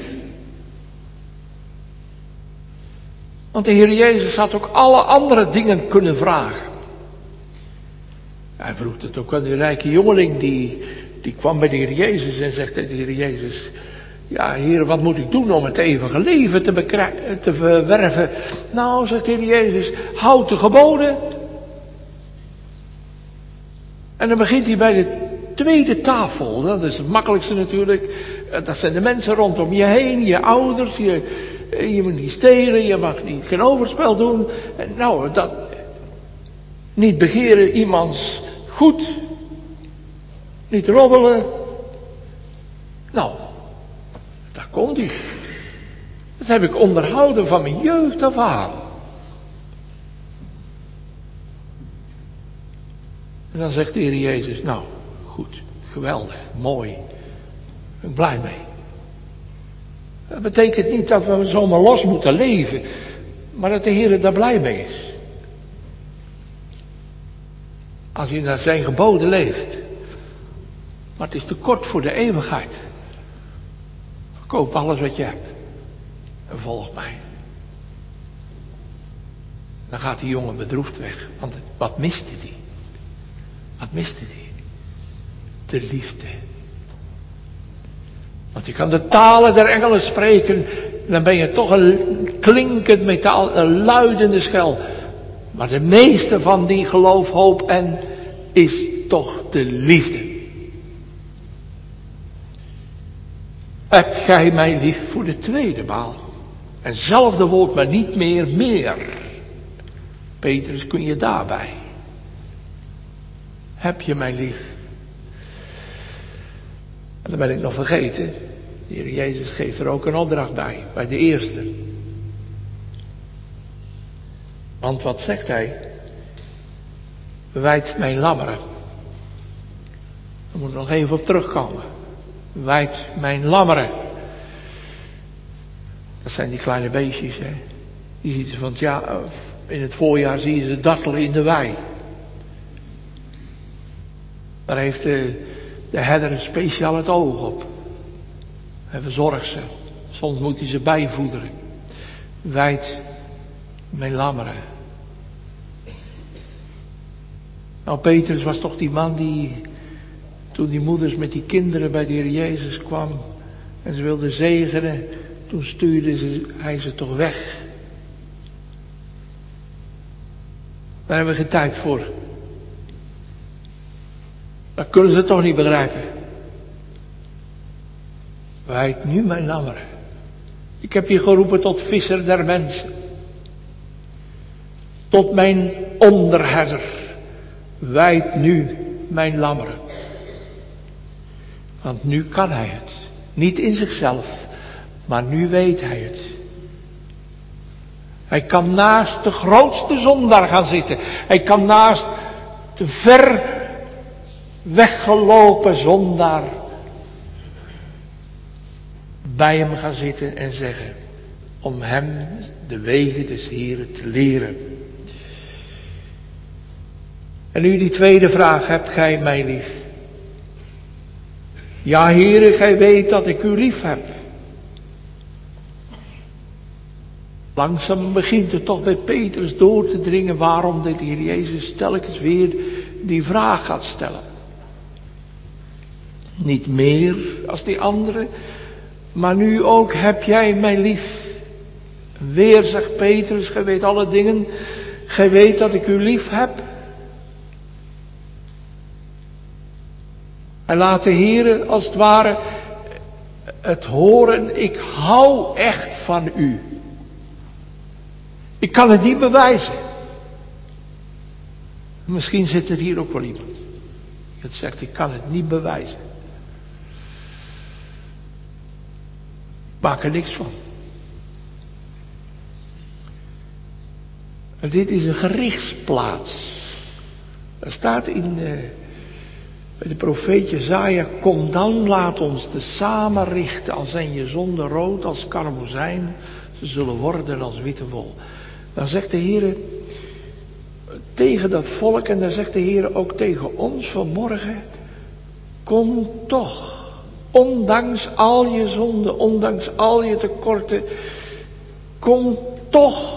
Want de Heer Jezus had ook alle andere dingen kunnen vragen. Hij vroeg het ook aan die rijke jongeling, die, die kwam bij de Heer Jezus en zegt tegen de Heer Jezus, ja, Heer, wat moet ik doen om het eeuwige leven te, bekri- te verwerven? Nou, zegt de Heer Jezus, houd de geboden. En dan begint hij bij de tweede tafel. Dat is het makkelijkste natuurlijk. Dat zijn de mensen rondom je heen, je ouders. Je, je moet niet stelen, je mag niet geen overspel doen. En nou, dat, niet begeren iemands goed. Niet roddelen. Nou, daar komt hij. Dat heb ik onderhouden van mijn jeugd af aan. En dan zegt de Heer Jezus, nou, goed, geweldig, mooi. Ik ben blij mee. Dat betekent niet dat we zomaar los moeten leven, maar dat de Heer daar blij mee is. Als je naar zijn geboden leeft. Maar het is te kort voor de eeuwigheid. Verkoop alles wat je hebt. En volg mij. Dan gaat die jongen bedroefd weg. Want wat miste die? Wat miste die? De liefde. Want je kan de talen der engelen spreken. Dan ben je toch een klinkend metaal, een luidende schel. Maar de meeste van die geloof, hoop en is toch de liefde. Hebt gij mij lief voor de tweede maal? En zelfde woord, maar niet meer meer. Petrus, kun je daarbij? Heb je mij lief? En dan ben ik nog vergeten. De Heer Jezus geeft er ook een opdracht bij. Bij de eerste. Want wat zegt hij? Wijd mijn lammeren. Daar moet ik nog even op terugkomen. Wijd mijn lammeren. Dat zijn die kleine beestjes, hè. Die ziet ze van het jaar, in het voorjaar zie je ze dartelen in de wei. Daar heeft de, de herder speciaal het oog op. Hij verzorgt ze. Soms moet hij ze bijvoederen. Wijd mijn lammeren. Nou, Petrus was toch die man die, toen die moeders met die kinderen bij de Heer Jezus kwam en ze wilden zegenen, toen stuurde ze, hij ze toch weg. Daar hebben we geen tijd voor. Dat kunnen ze toch niet begrijpen. Wijd nu mijn lammeren. Ik heb je geroepen tot visser der mensen. Tot mijn onderherder. Wijd nu mijn lammeren. Want nu kan hij het. Niet in zichzelf. Maar nu weet hij het. Hij kan naast de grootste zondaar gaan zitten. Hij kan naast de ver weggelopen zondaar bij hem gaan zitten en zeggen, om hem de wegen des Heren te leren. En nu die tweede vraag, hebt gij mij lief? Ja, Heere, gij weet dat ik u lief heb. Langzaam begint het toch bij Petrus door te dringen waarom de Heer Jezus telkens weer die vraag gaat stellen. Niet meer als die anderen, maar nu ook, heb jij mij lief? Weer zegt Petrus, gij weet alle dingen, gij weet dat ik u lief heb. Hij laat de Heere als het ware het horen, ik hou echt van u. Ik kan het niet bewijzen. Misschien zit er hier ook wel iemand die het zegt, ik kan het niet bewijzen. Ik maak er niks van. En dit is een gerichtsplaats. Er staat in de, bij de profeet Jesaja, kom dan, laat ons tezamen richten, al zijn je zonden rood als karmozijn, ze zullen worden als witte wol. Dan zegt de Heer tegen dat volk, en dan zegt de Heer ook tegen ons vanmorgen, kom toch, ondanks al je zonden, ondanks al je tekorten, kom toch.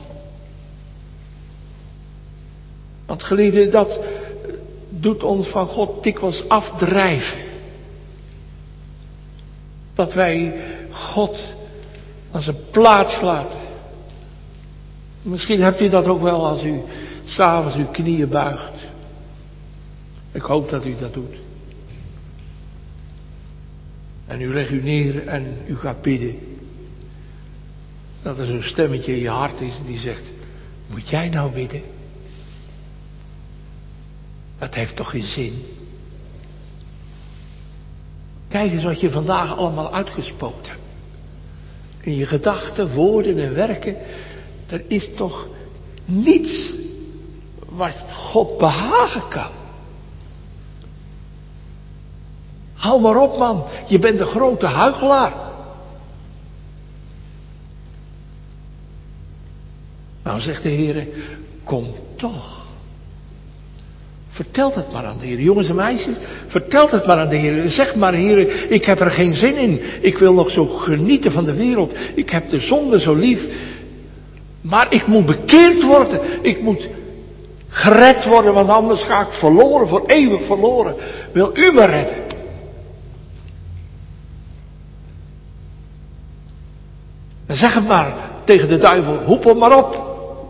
Want geliefden, dat doet ons van God dikwijls afdrijven. Dat wij God aan zijn plaats laten. Misschien hebt u dat ook wel als u 's avonds uw knieën buigt. Ik hoop dat u dat doet. En u legt u neer en u gaat bidden. Dat er zo'n stemmetje in je hart is die zegt, moet jij nou bidden? Dat heeft toch geen zin? Kijk eens wat je vandaag allemaal uitgespookt hebt. In je gedachten, woorden en werken. Er is toch niets wat God behagen kan. Hou maar op, man. Je bent een grote huichelaar. Nou zegt de Heer, kom toch. Vertelt het maar aan de Heer. Jongens en meisjes, vertelt het maar aan de Heer. Zeg maar, Heer, ik heb er geen zin in. Ik wil nog zo genieten van de wereld. Ik heb de zonde zo lief. Maar ik moet bekeerd worden. Ik moet gered worden, want anders ga ik verloren, voor eeuwig verloren. Wil u me redden? En zeg het maar tegen de duivel, roep hem maar op.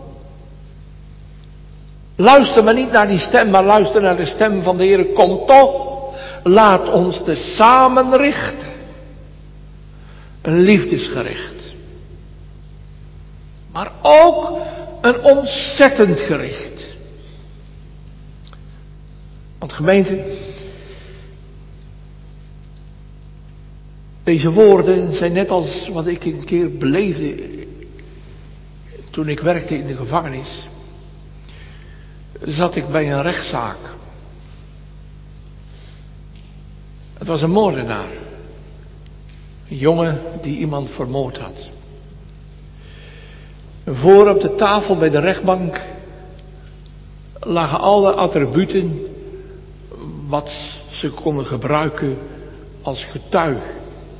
Luister maar niet naar die stem, maar luister naar de stem van de Heer. Kom toch, laat ons tezamen richten. Een liefdesgericht. Maar ook een ontzettend gericht. Want gemeente, deze woorden zijn net als wat ik een keer beleefde toen ik werkte in de gevangenis. Zat ik bij een rechtszaak. Het was een moordenaar. Een jongen die iemand vermoord had. Voor op de tafel bij de rechtbank lagen alle attributen wat ze konden gebruiken als getuige.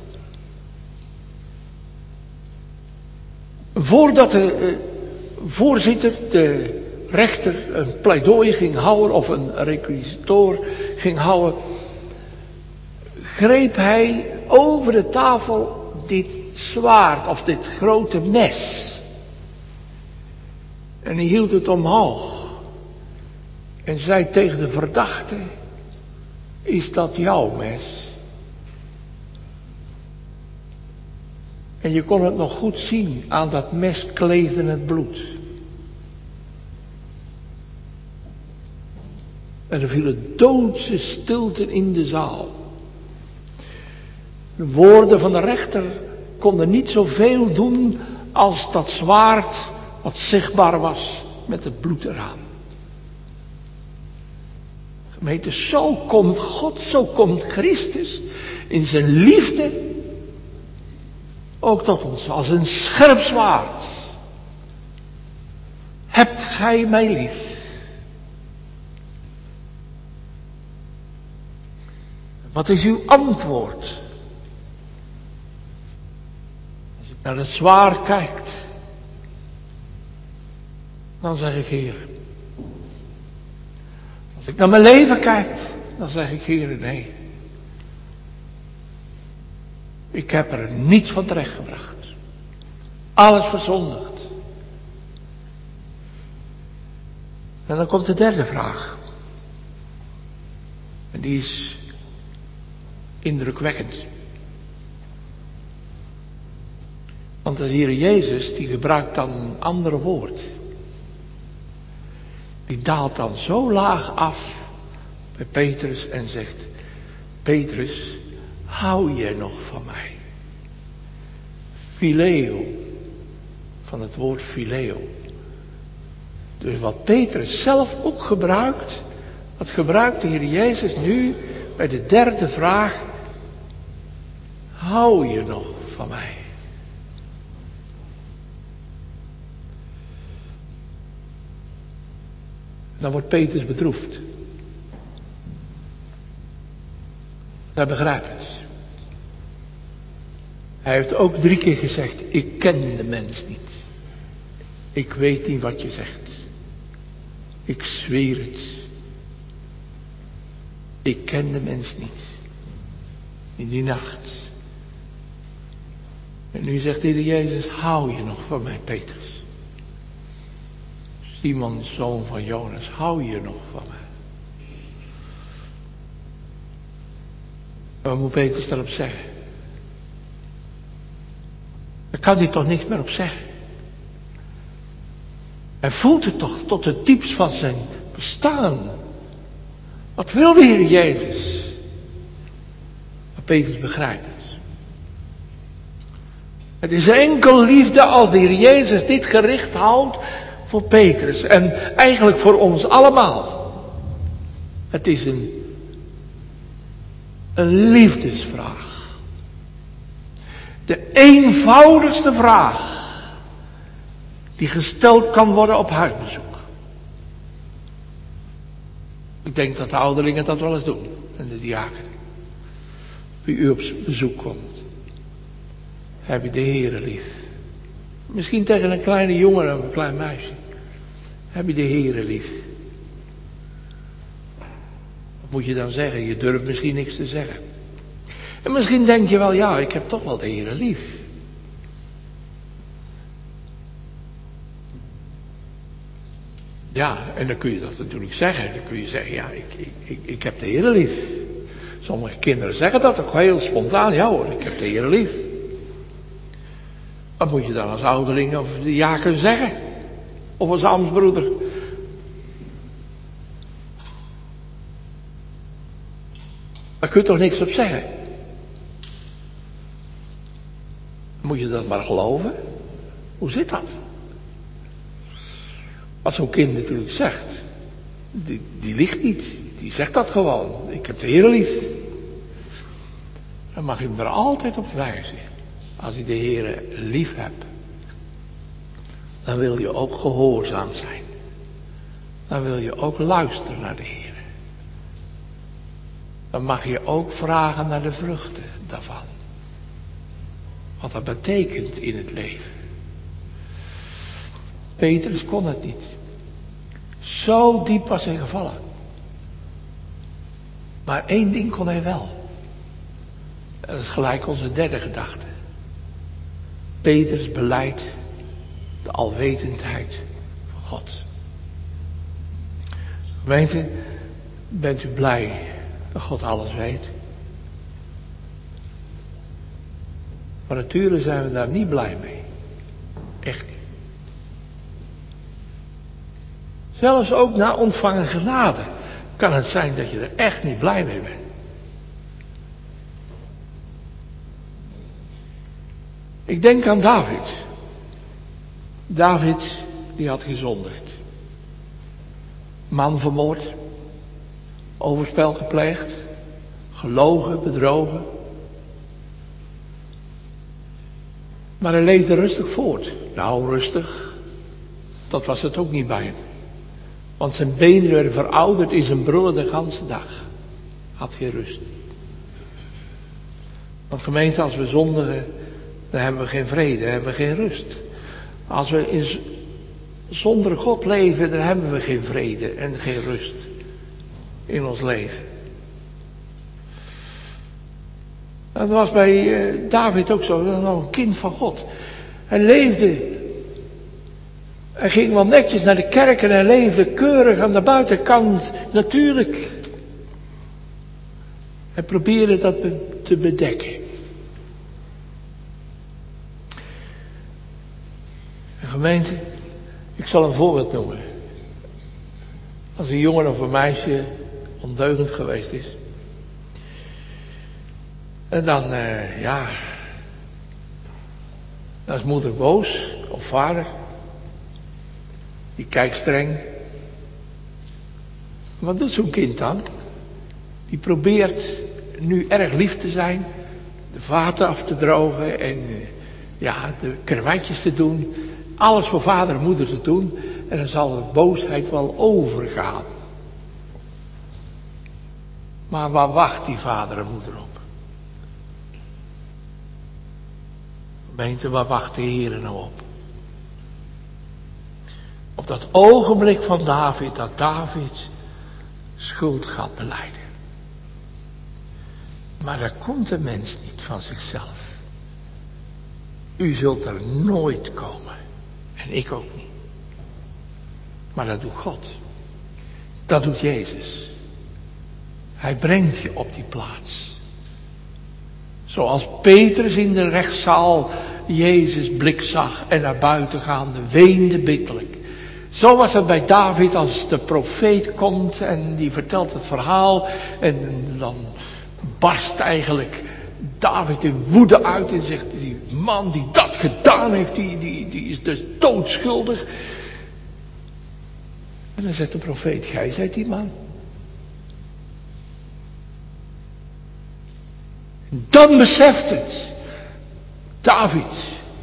Voordat de voorzitter, de rechter, een pleidooi ging houden of een requisitor ging houden, greep hij over de tafel dit zwaard of dit grote mes. En hij hield het omhoog en zei tegen de verdachte, is dat jouw mes? En je kon het nog goed zien, aan dat mes kleefde het bloed. En er viel een doodse stilte in de zaal. De woorden van de rechter konden niet zoveel doen als dat zwaard wat zichtbaar was met het bloed eraan. Gemeente, zo komt God, zo komt Christus in zijn liefde ook tot ons als een scherp zwaard. Hebt gij mij lief? Wat is uw antwoord? Als ik naar het zwaard kijk, dan zeg ik, Heer. Als ik naar mijn leven kijk, dan zeg ik, Heer, nee. Ik heb er niets van terechtgebracht. Alles verzondigd. En dan komt de derde vraag. En die is indrukwekkend. Want de Heer Jezus die gebruikt dan een ander woord. Die daalt dan zo laag af bij Petrus en zegt: Petrus, hou je nog van mij? Phileo, van het woord phileo. Dus wat Petrus zelf ook gebruikt, dat gebruikt de Heer Jezus nu bij de derde vraag: hou je nog van mij? Dan wordt Petrus bedroefd. Hij begrijpt het. Hij heeft ook drie keer gezegd: ik ken de mens niet. Ik weet niet wat je zegt. Ik zweer het. Ik ken de mens niet. In die nacht. En nu zegt de Heer Jezus: hou je nog van mij, Petrus? Simon, zoon van Jonas, hou je nog van mij? En wat moet Petrus daarop zeggen? Daar kan hij toch niks meer op zeggen. Hij voelt het toch tot het diepst van zijn bestaan. Wat wil de Heer Jezus? Maar Petrus begrijpt het. Het is enkel liefde als de Heer Jezus dit gericht houdt voor Petrus. En eigenlijk voor ons allemaal. Het is een, een liefdesvraag. De eenvoudigste vraag die gesteld kan worden op huisbezoek. Ik denk dat de ouderlingen dat wel eens doen. En de diaken. Wie u op bezoek komt. Heb je de Heere lief? Misschien tegen een kleine jongen of een klein meisje. Heb je de Heere lief? Wat moet je dan zeggen? Je durft misschien niks te zeggen. En misschien denk je wel, ja, ik heb toch wel de Heere lief. Ja, en dan kun je dat natuurlijk zeggen. Dan kun je zeggen, ja, ik, ik, ik, ik heb de Heere lief. Sommige kinderen zeggen dat ook heel spontaan. Ja hoor, ik heb de Heere lief. Wat moet je dan als ouderling of diaken zeggen? Of als ambtsbroeder? Daar kun je toch niks op zeggen? Moet je dat maar geloven? Hoe zit dat? Wat zo'n kind natuurlijk zegt, die, die liegt niet. Die zegt dat gewoon. Ik heb de Heer lief. Dan mag je hem er altijd op wijzen. Als je de Heer lief hebt, dan wil je ook gehoorzaam zijn. Dan wil je ook luisteren naar de Heer. Dan mag je ook vragen naar de vruchten daarvan. Wat dat betekent in het leven. Petrus kon het niet. Zo diep was hij gevallen. Maar één ding kon hij wel. Dat is gelijk onze derde gedachte. Petrus belijdt de alwetendheid van God. Gemeente, bent u blij dat God alles weet? Van nature zijn we daar niet blij mee. Echt niet. Zelfs ook na ontvangen genade kan het zijn dat je er echt niet blij mee bent. Ik denk aan David. David, die had gezondigd. Man vermoord. Overspel gepleegd. Gelogen, bedrogen. Maar hij leefde rustig voort. Nou, rustig. Dat was het ook niet bij hem. Want zijn benen werden verouderd in zijn broer de ganse dag. Had geen rust. Want gemeente, als we zondigen, dan hebben we geen vrede, dan hebben we geen rust. Als we in, zonder God leven, dan hebben we geen vrede en geen rust in ons leven. Dat was bij uh, David ook zo, nog een kind van God. Hij leefde. Hij ging wel netjes naar de kerk en hij leefde keurig aan de buitenkant, natuurlijk. Hij probeerde dat te bedekken. Gemeente, ik zal een voorbeeld noemen. Als een jongen of een meisje ondeugend geweest is. En dan, uh, ja, dan is moeder boos, of vader. Die kijkt streng. Wat doet zo'n kind dan? Die probeert nu erg lief te zijn, de vaten af te drogen en uh, ja, de karweitjes te doen. Alles voor vader en moeder te doen. En dan zal de boosheid wel overgaan. Maar waar wacht die vader en moeder op? Gemeente, waar wacht de Heer nou op? Op dat ogenblik van David, dat David schuld gaat belijden. Maar daar komt de mens niet van zichzelf. U zult er nooit komen. En ik ook niet. Maar dat doet God. Dat doet Jezus. Hij brengt je op die plaats. Zoals Petrus in de rechtszaal Jezus blik zag en naar buiten gaande weende bitterlijk. Zo was het bij David als de profeet komt en die vertelt het verhaal. En dan barst eigenlijk David in woede uit en zegt, die man die dat gedaan heeft, die, die, die is dus doodschuldig. En dan zegt de profeet, gij zijt die man. Dan beseft het David.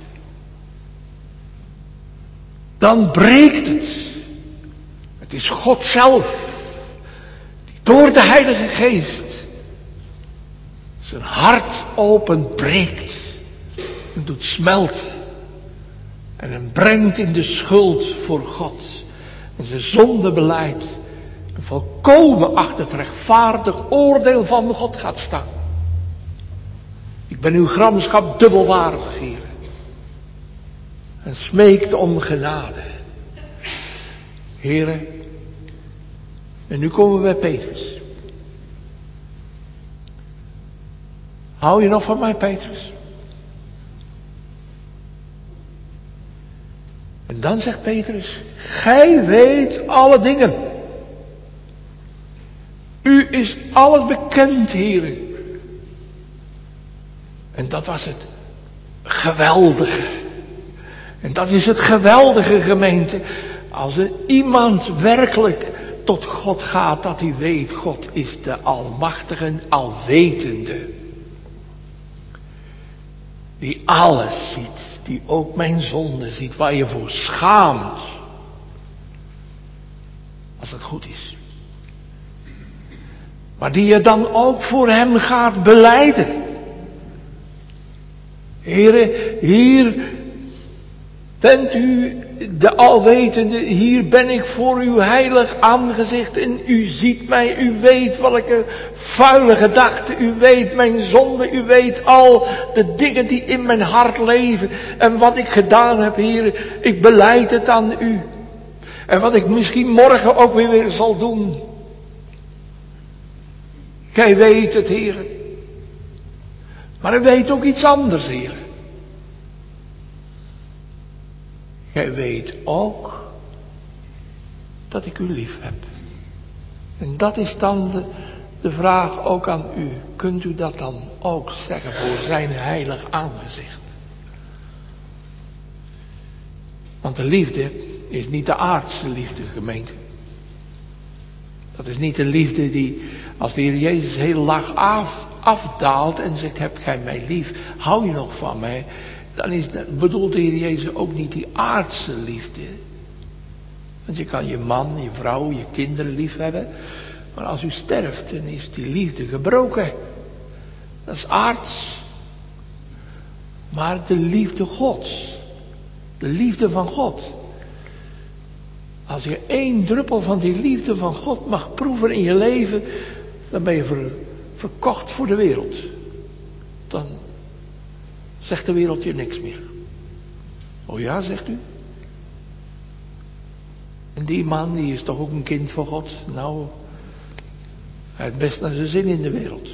Dan breekt het. Het is God zelf die door de Heilige Geest zijn hart openbreekt en doet smelten en hem brengt in de schuld voor God en zijn zonde belijdt en volkomen achter het rechtvaardig oordeel van God gaat staan. Ik ben uw gramschap dubbelwaardig, Heer, en smeekt om genade. Heere, en nu komen we bij Petrus. Hou je nog van mij, Petrus? En dan zegt Petrus, gij weet alle dingen. U is alles bekend, Heere. En dat was het geweldige. En dat is het geweldige, gemeente. Als er iemand werkelijk tot God gaat, dat hij weet, God is de almachtige, alwetende. Die alles ziet, die ook mijn zonde ziet, waar je voor schaamt. Als het goed is. Maar die je dan ook voor hem gaat belijden. Heere, hier bent u de alwetende, hier ben ik voor uw heilig aangezicht en u ziet mij, u weet welke vuile gedachten, u weet mijn zonde, u weet al de dingen die in mijn hart leven en wat ik gedaan heb, Heer, ik belijd het aan u. En wat ik misschien morgen ook weer, weer zal doen. Gij weet het, Heer. Maar u weet ook iets anders, Heer. Gij weet ook dat ik u lief heb. En dat is dan de, de vraag ook aan u. Kunt u dat dan ook zeggen voor zijn heilig aangezicht? Want de liefde is niet de aardse liefde, gemeente. Dat is niet de liefde die als de Heer Jezus heel laag af, afdaalt en zegt, hebt gij mij lief, hou je nog van mij? Dan is, bedoelt de Heer Jezus ook niet die aardse liefde. Want je kan je man, je vrouw, je kinderen lief hebben. Maar als u sterft, dan is die liefde gebroken. Dat is aards. Maar de liefde Gods. De liefde van God. Als je één druppel van die liefde van God mag proeven in je leven, dan ben je ver, verkocht voor de wereld. Dan zegt de wereld je niks meer. Oh ja, zegt u? En die man, die is toch ook een kind van God? Nou, hij heeft best naar zijn zin in de wereld.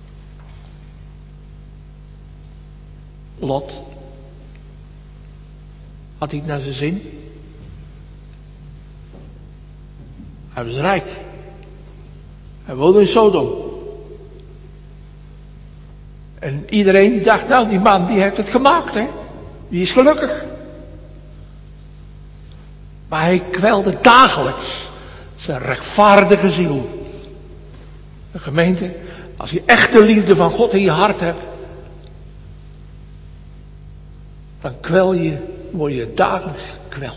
Lot. Had hij het naar zijn zin? Hij was rijk. Hij woonde in Sodom. En iedereen die dacht, nou die man die heeft het gemaakt, hè. Die is gelukkig. Maar hij kwelde dagelijks zijn rechtvaardige ziel. De gemeente, als je echt de liefde van God in je hart hebt, dan kwel je, word je dagelijks gekweld.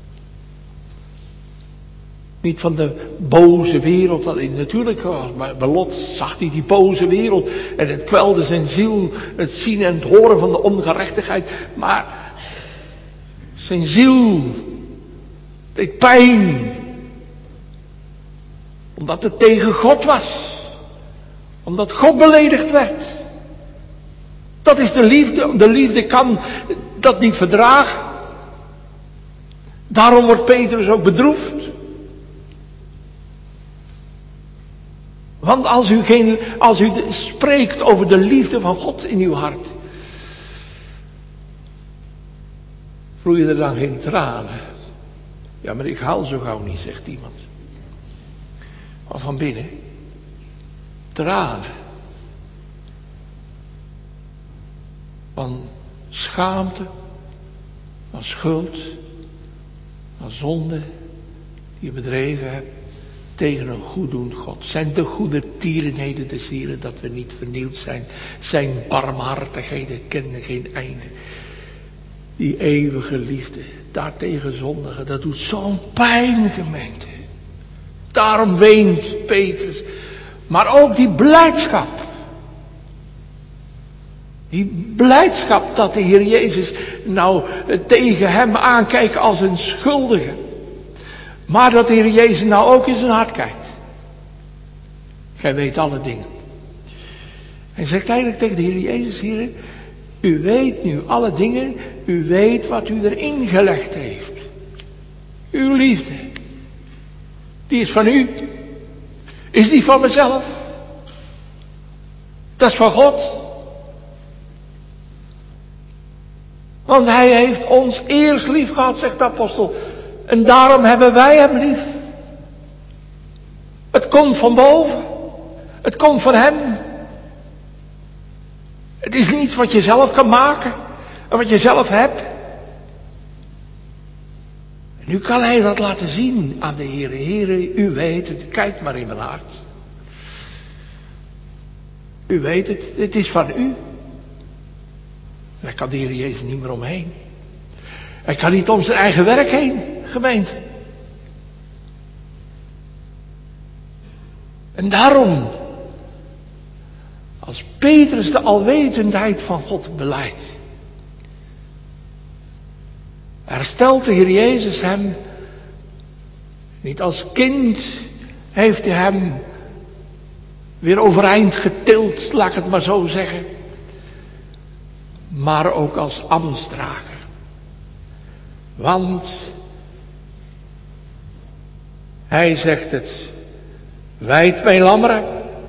Niet van de boze wereld, natuurlijk, maar bij Lot zag hij die boze wereld en het kwelde zijn ziel, het zien en het horen van de ongerechtigheid, maar zijn ziel deed pijn, omdat het tegen God was, omdat God beledigd werd. Dat is de liefde, de liefde kan dat niet verdragen. Daarom wordt Petrus ook bedroefd. Want als u, geen, als u spreekt over de liefde van God in uw hart, vloeien er dan geen tranen. Ja, maar ik huil zo gauw niet, zegt iemand. Maar van binnen, tranen. Van schaamte, van schuld, van zonde die je bedreven hebt tegen een goeddoend God. Zijn de goede tierenheden des Heren dat we niet vernield zijn. Zijn barmhartigheden kennen geen einde. Die eeuwige liefde, daartegen zondigen, dat doet zo'n pijn, gemeente. Daarom weent Petrus. Maar ook die blijdschap. Die blijdschap dat de Heer Jezus nou tegen hem aankijkt als een schuldige. Maar dat de Heer Jezus nou ook in zijn hart kijkt. Gij weet alle dingen. Hij zegt eigenlijk tegen de Heer Jezus, Heer, u weet nu alle dingen, u weet wat u erin gelegd heeft. Uw liefde, die is van u. Is die van mezelf? Dat is van God. Want hij heeft ons eerst lief gehad, zegt de apostel. En daarom hebben wij hem lief. Het komt van boven. Het komt van hem. Het is niet wat je zelf kan maken. En wat je zelf hebt. En nu kan hij dat laten zien aan de Heere. Heere, u weet het. Kijk maar in mijn hart. U weet het. Het is van u. Daar kan de Heer Jezus niet meer omheen. Hij kan niet om zijn eigen werk heen, gemeente. En daarom, als Petrus de alwetendheid van God belijdt, herstelt de Heer Jezus hem, niet als kind heeft hij hem weer overeind getild, laat ik het maar zo zeggen, maar ook als ambtsdrager. Want hij zegt het, wijd mijn lammeren,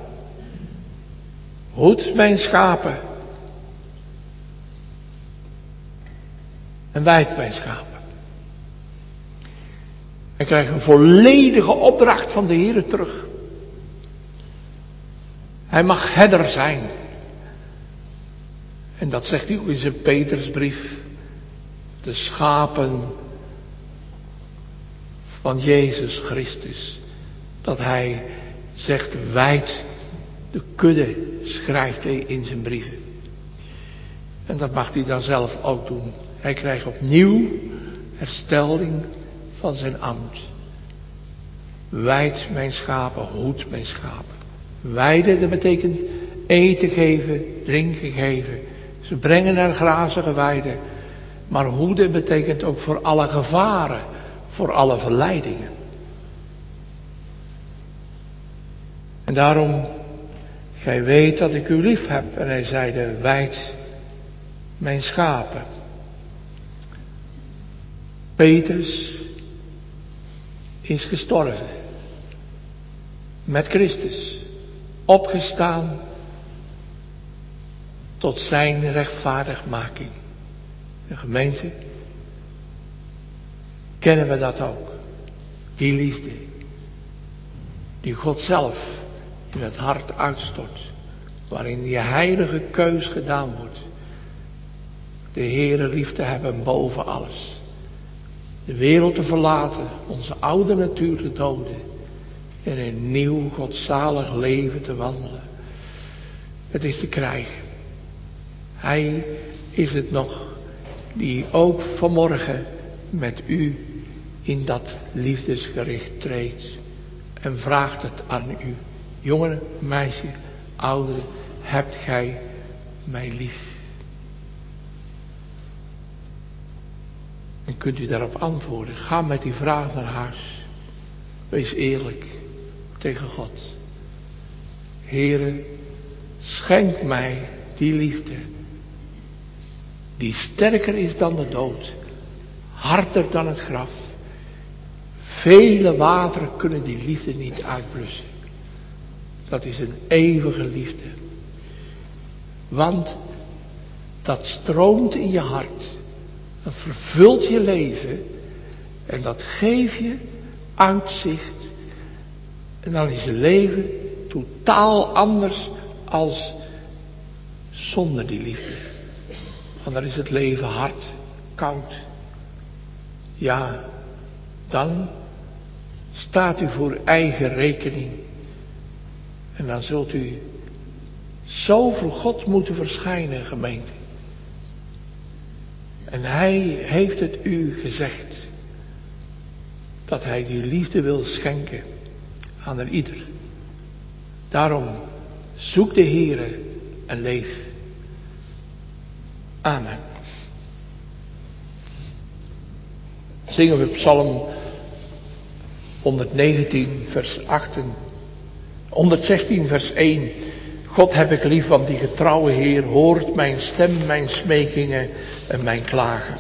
hoed mijn schapen en wijd mijn schapen. Hij krijgt een volledige opdracht van de Heere terug. Hij mag herder zijn. En dat zegt hij ook in zijn Petrusbrief. De schapen van Jezus Christus. Dat hij zegt, wijd de kudde, schrijft hij in zijn brieven. En dat mag hij dan zelf ook doen. Hij krijgt opnieuw herstelling van zijn ambt. Wijd mijn schapen, hoed mijn schapen. Weiden, dat betekent eten geven, drinken geven. Ze brengen naar grazige weiden. Maar hoeden betekent ook voor alle gevaren, voor alle verleidingen. En daarom, gij weet dat ik u lief heb. En hij zeide, wijd mijn schapen. Petrus is gestorven. Met Christus. Opgestaan tot zijn rechtvaardigmaking. De gemeente, kennen we dat ook. Die liefde. Die God zelf in het hart uitstort. Waarin die heilige keus gedaan wordt. De Heere lief te hebben boven alles. De wereld te verlaten. Onze oude natuur te doden. En een nieuw godzalig leven te wandelen. Het is te krijgen. Hij is het nog die ook vanmorgen met u in dat liefdesgericht treedt. En vraagt het aan u. Jongeren, meisje, ouderen, hebt gij mij lief? En kunt u daarop antwoorden. Ga met die vraag naar huis. Wees eerlijk tegen God. Heere, schenk mij die liefde. Die sterker is dan de dood. Harder dan het graf. Vele wateren kunnen die liefde niet uitblussen. Dat is een eeuwige liefde. Want dat stroomt in je hart. Dat vervult je leven. En dat geeft je uitzicht. En dan is je leven totaal anders als zonder die liefde. Want dan is het leven hard, koud. Ja, dan staat u voor eigen rekening. En dan zult u zo voor God moeten verschijnen, gemeente. En Hij heeft het u gezegd. Dat Hij die liefde wil schenken aan een ieder. Daarom zoek de Heere en leef. Amen. Zingen we Psalm honderdzegentien vers acht, honderdzestien vers één. God heb ik lief, want die getrouwe Heer hoort mijn stem, mijn smekingen en mijn klagen.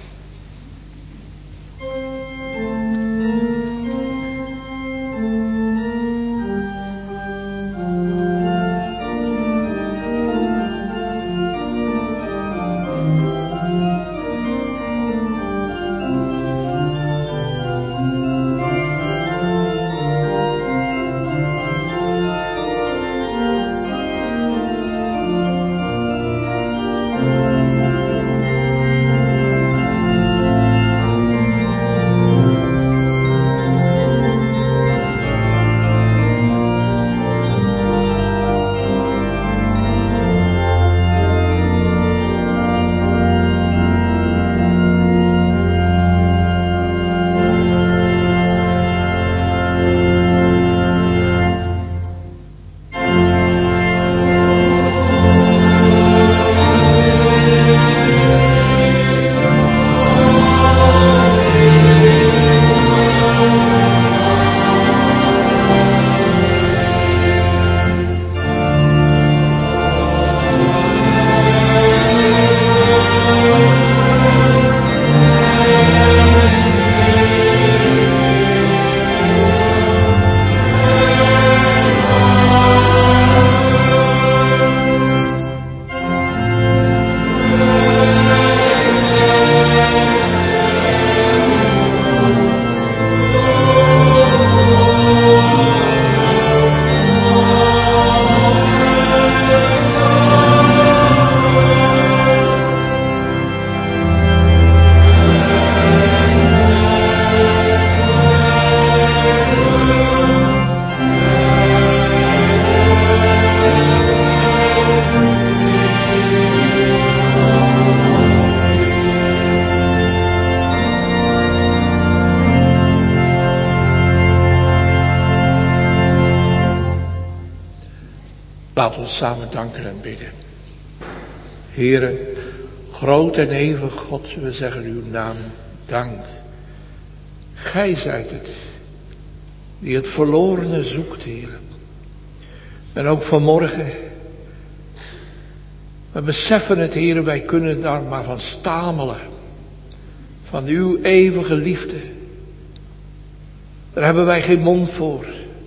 Laat ons samen danken en bidden. Heere, groot en eeuwig God, we zeggen uw naam dank. Gij zijt het, die het verlorene zoekt, Heere. En ook vanmorgen, we beseffen het, Heere, wij kunnen daar maar van stamelen. Van uw eeuwige liefde. Daar hebben wij geen mond voor.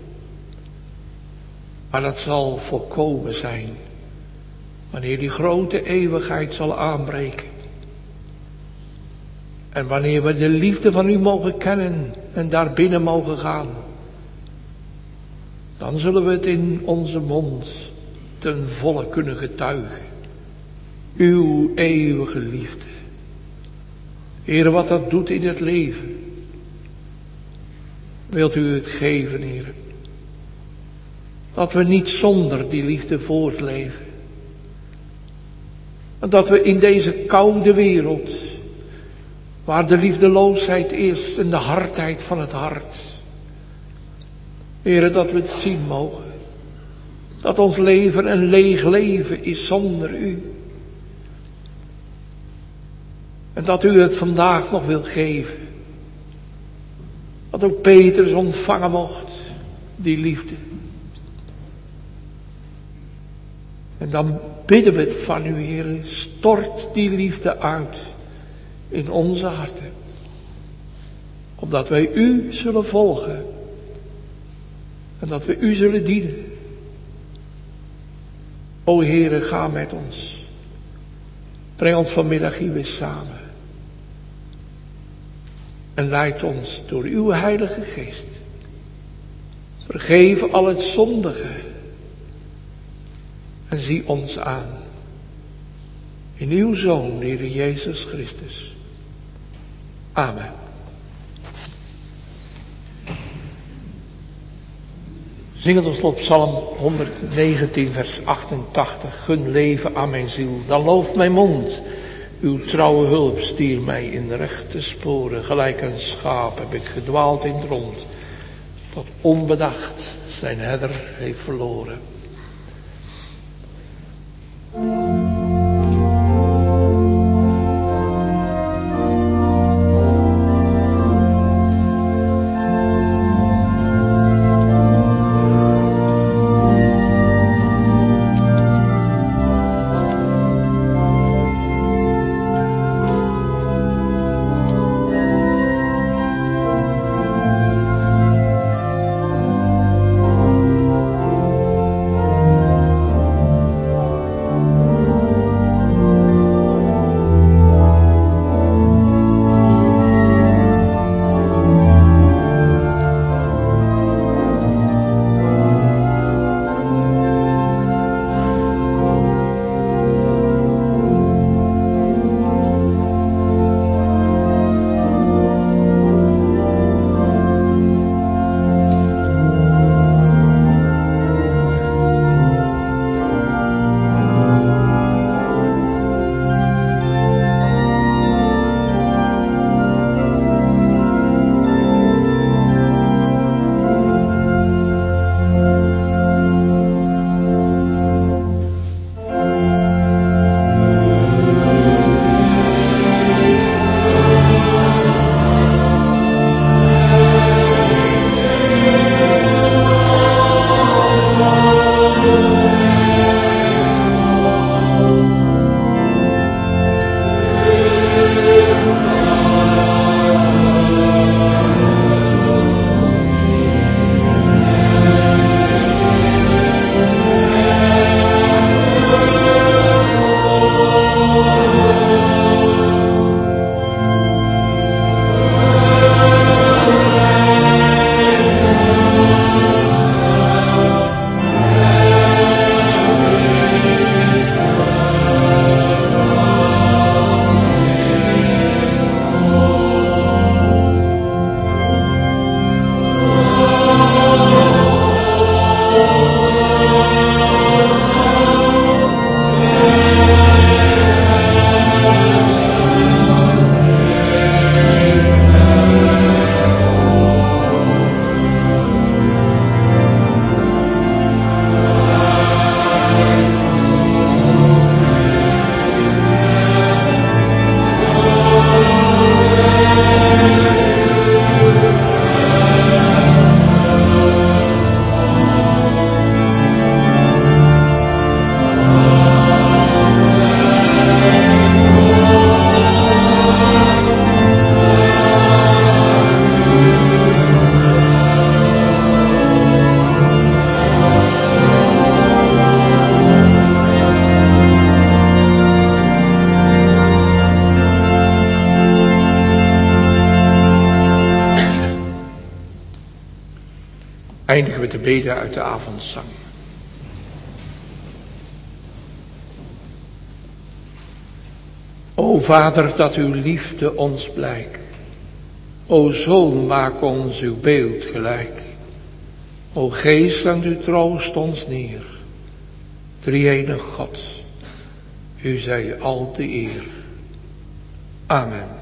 Maar dat zal volkomen zijn. Wanneer die grote eeuwigheid zal aanbreken. En wanneer we de liefde van u mogen kennen en daar binnen mogen gaan, dan zullen we het in onze mond ten volle kunnen getuigen. Uw eeuwige liefde. Heere, wat dat doet in het leven. Wilt u het geven, Heere. Dat we niet zonder die liefde voortleven. En dat we in deze koude wereld, waar de liefdeloosheid is en de hardheid van het hart, Heere, dat we het zien mogen. Dat ons leven een leeg leven is zonder u. En dat u het vandaag nog wilt geven. Dat ook Petrus ontvangen mocht, die liefde. En dan bidden we het van u, Heer, stort die liefde uit in onze harten. Omdat wij u zullen volgen. En dat we u zullen dienen. O Heere, ga met ons. Breng ons vanmiddag hier weer samen. En leid ons door uw Heilige Geest. Vergeef al het zondige. En zie ons aan. In uw Zoon, de Heer Jezus Christus. Amen. Zingen tot slot Psalm honderdnegentien, vers achtentachtig. Gun leven aan mijn ziel, dan looft mijn mond. Uw trouwe hulp stier mij in de rechte sporen. Gelijk een schaap heb ik gedwaald in het rond, tot onbedacht zijn herder heeft verloren. eindigen we te beden uit de avondzang. O Vader, dat uw liefde ons blijkt. O Zoon, maak ons uw beeld gelijk. O Geest, zend uw troost ons neer. Drie-enige God, u zij al de eer. Amen.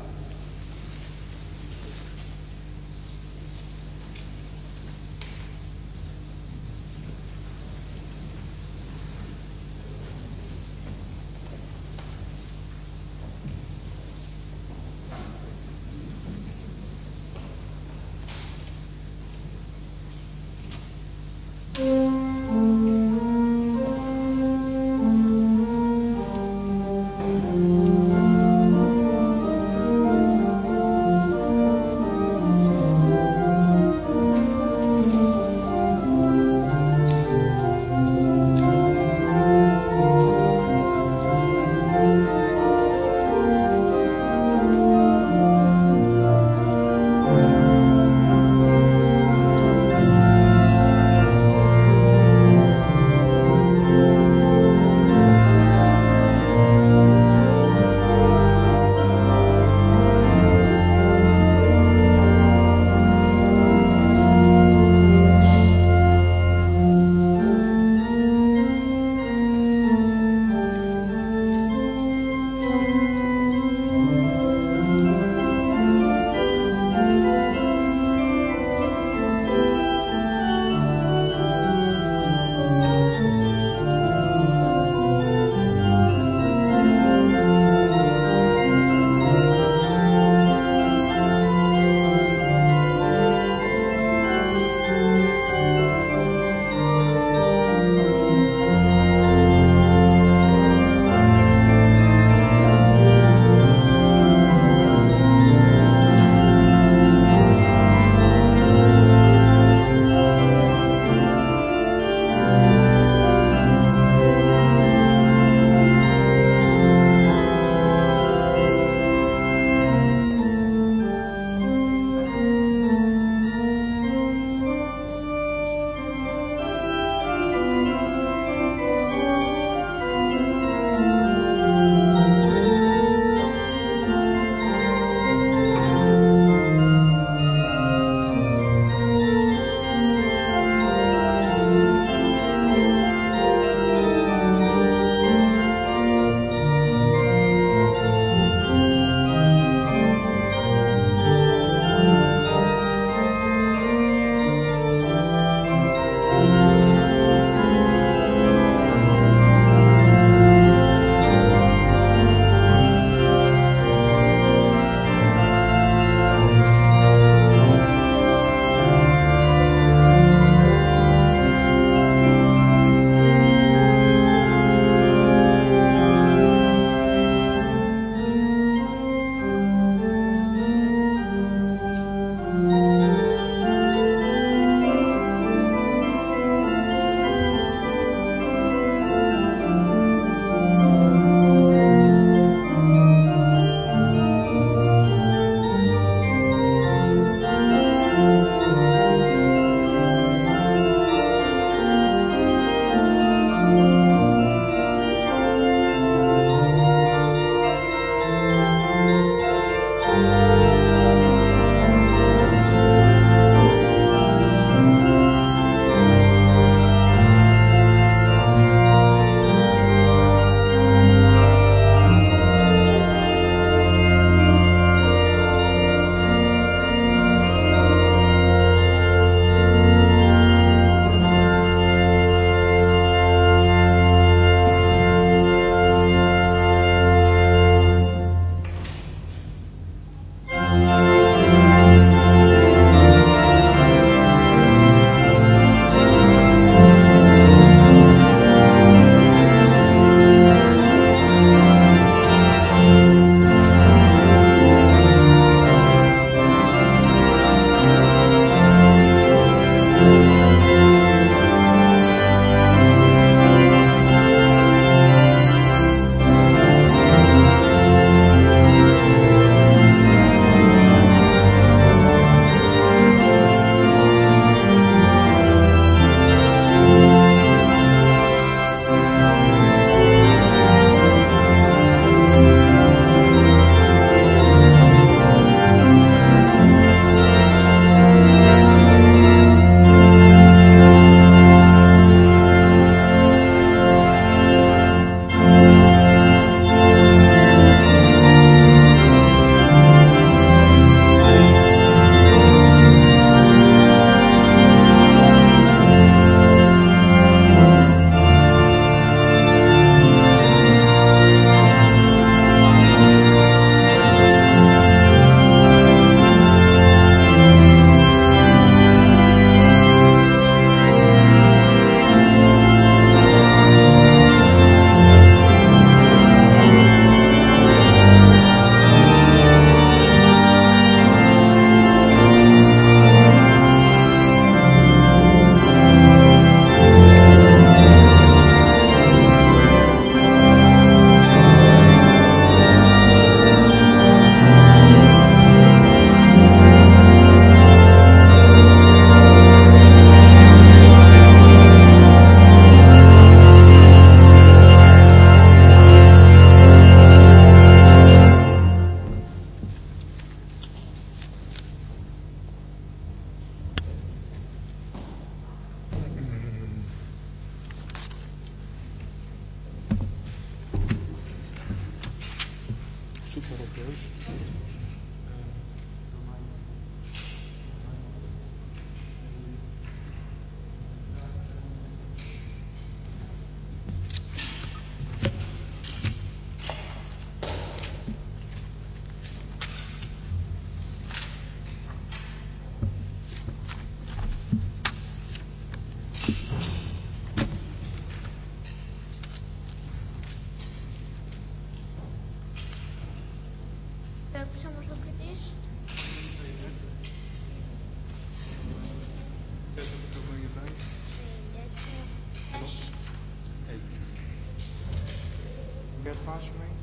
kerkpaasgemeente.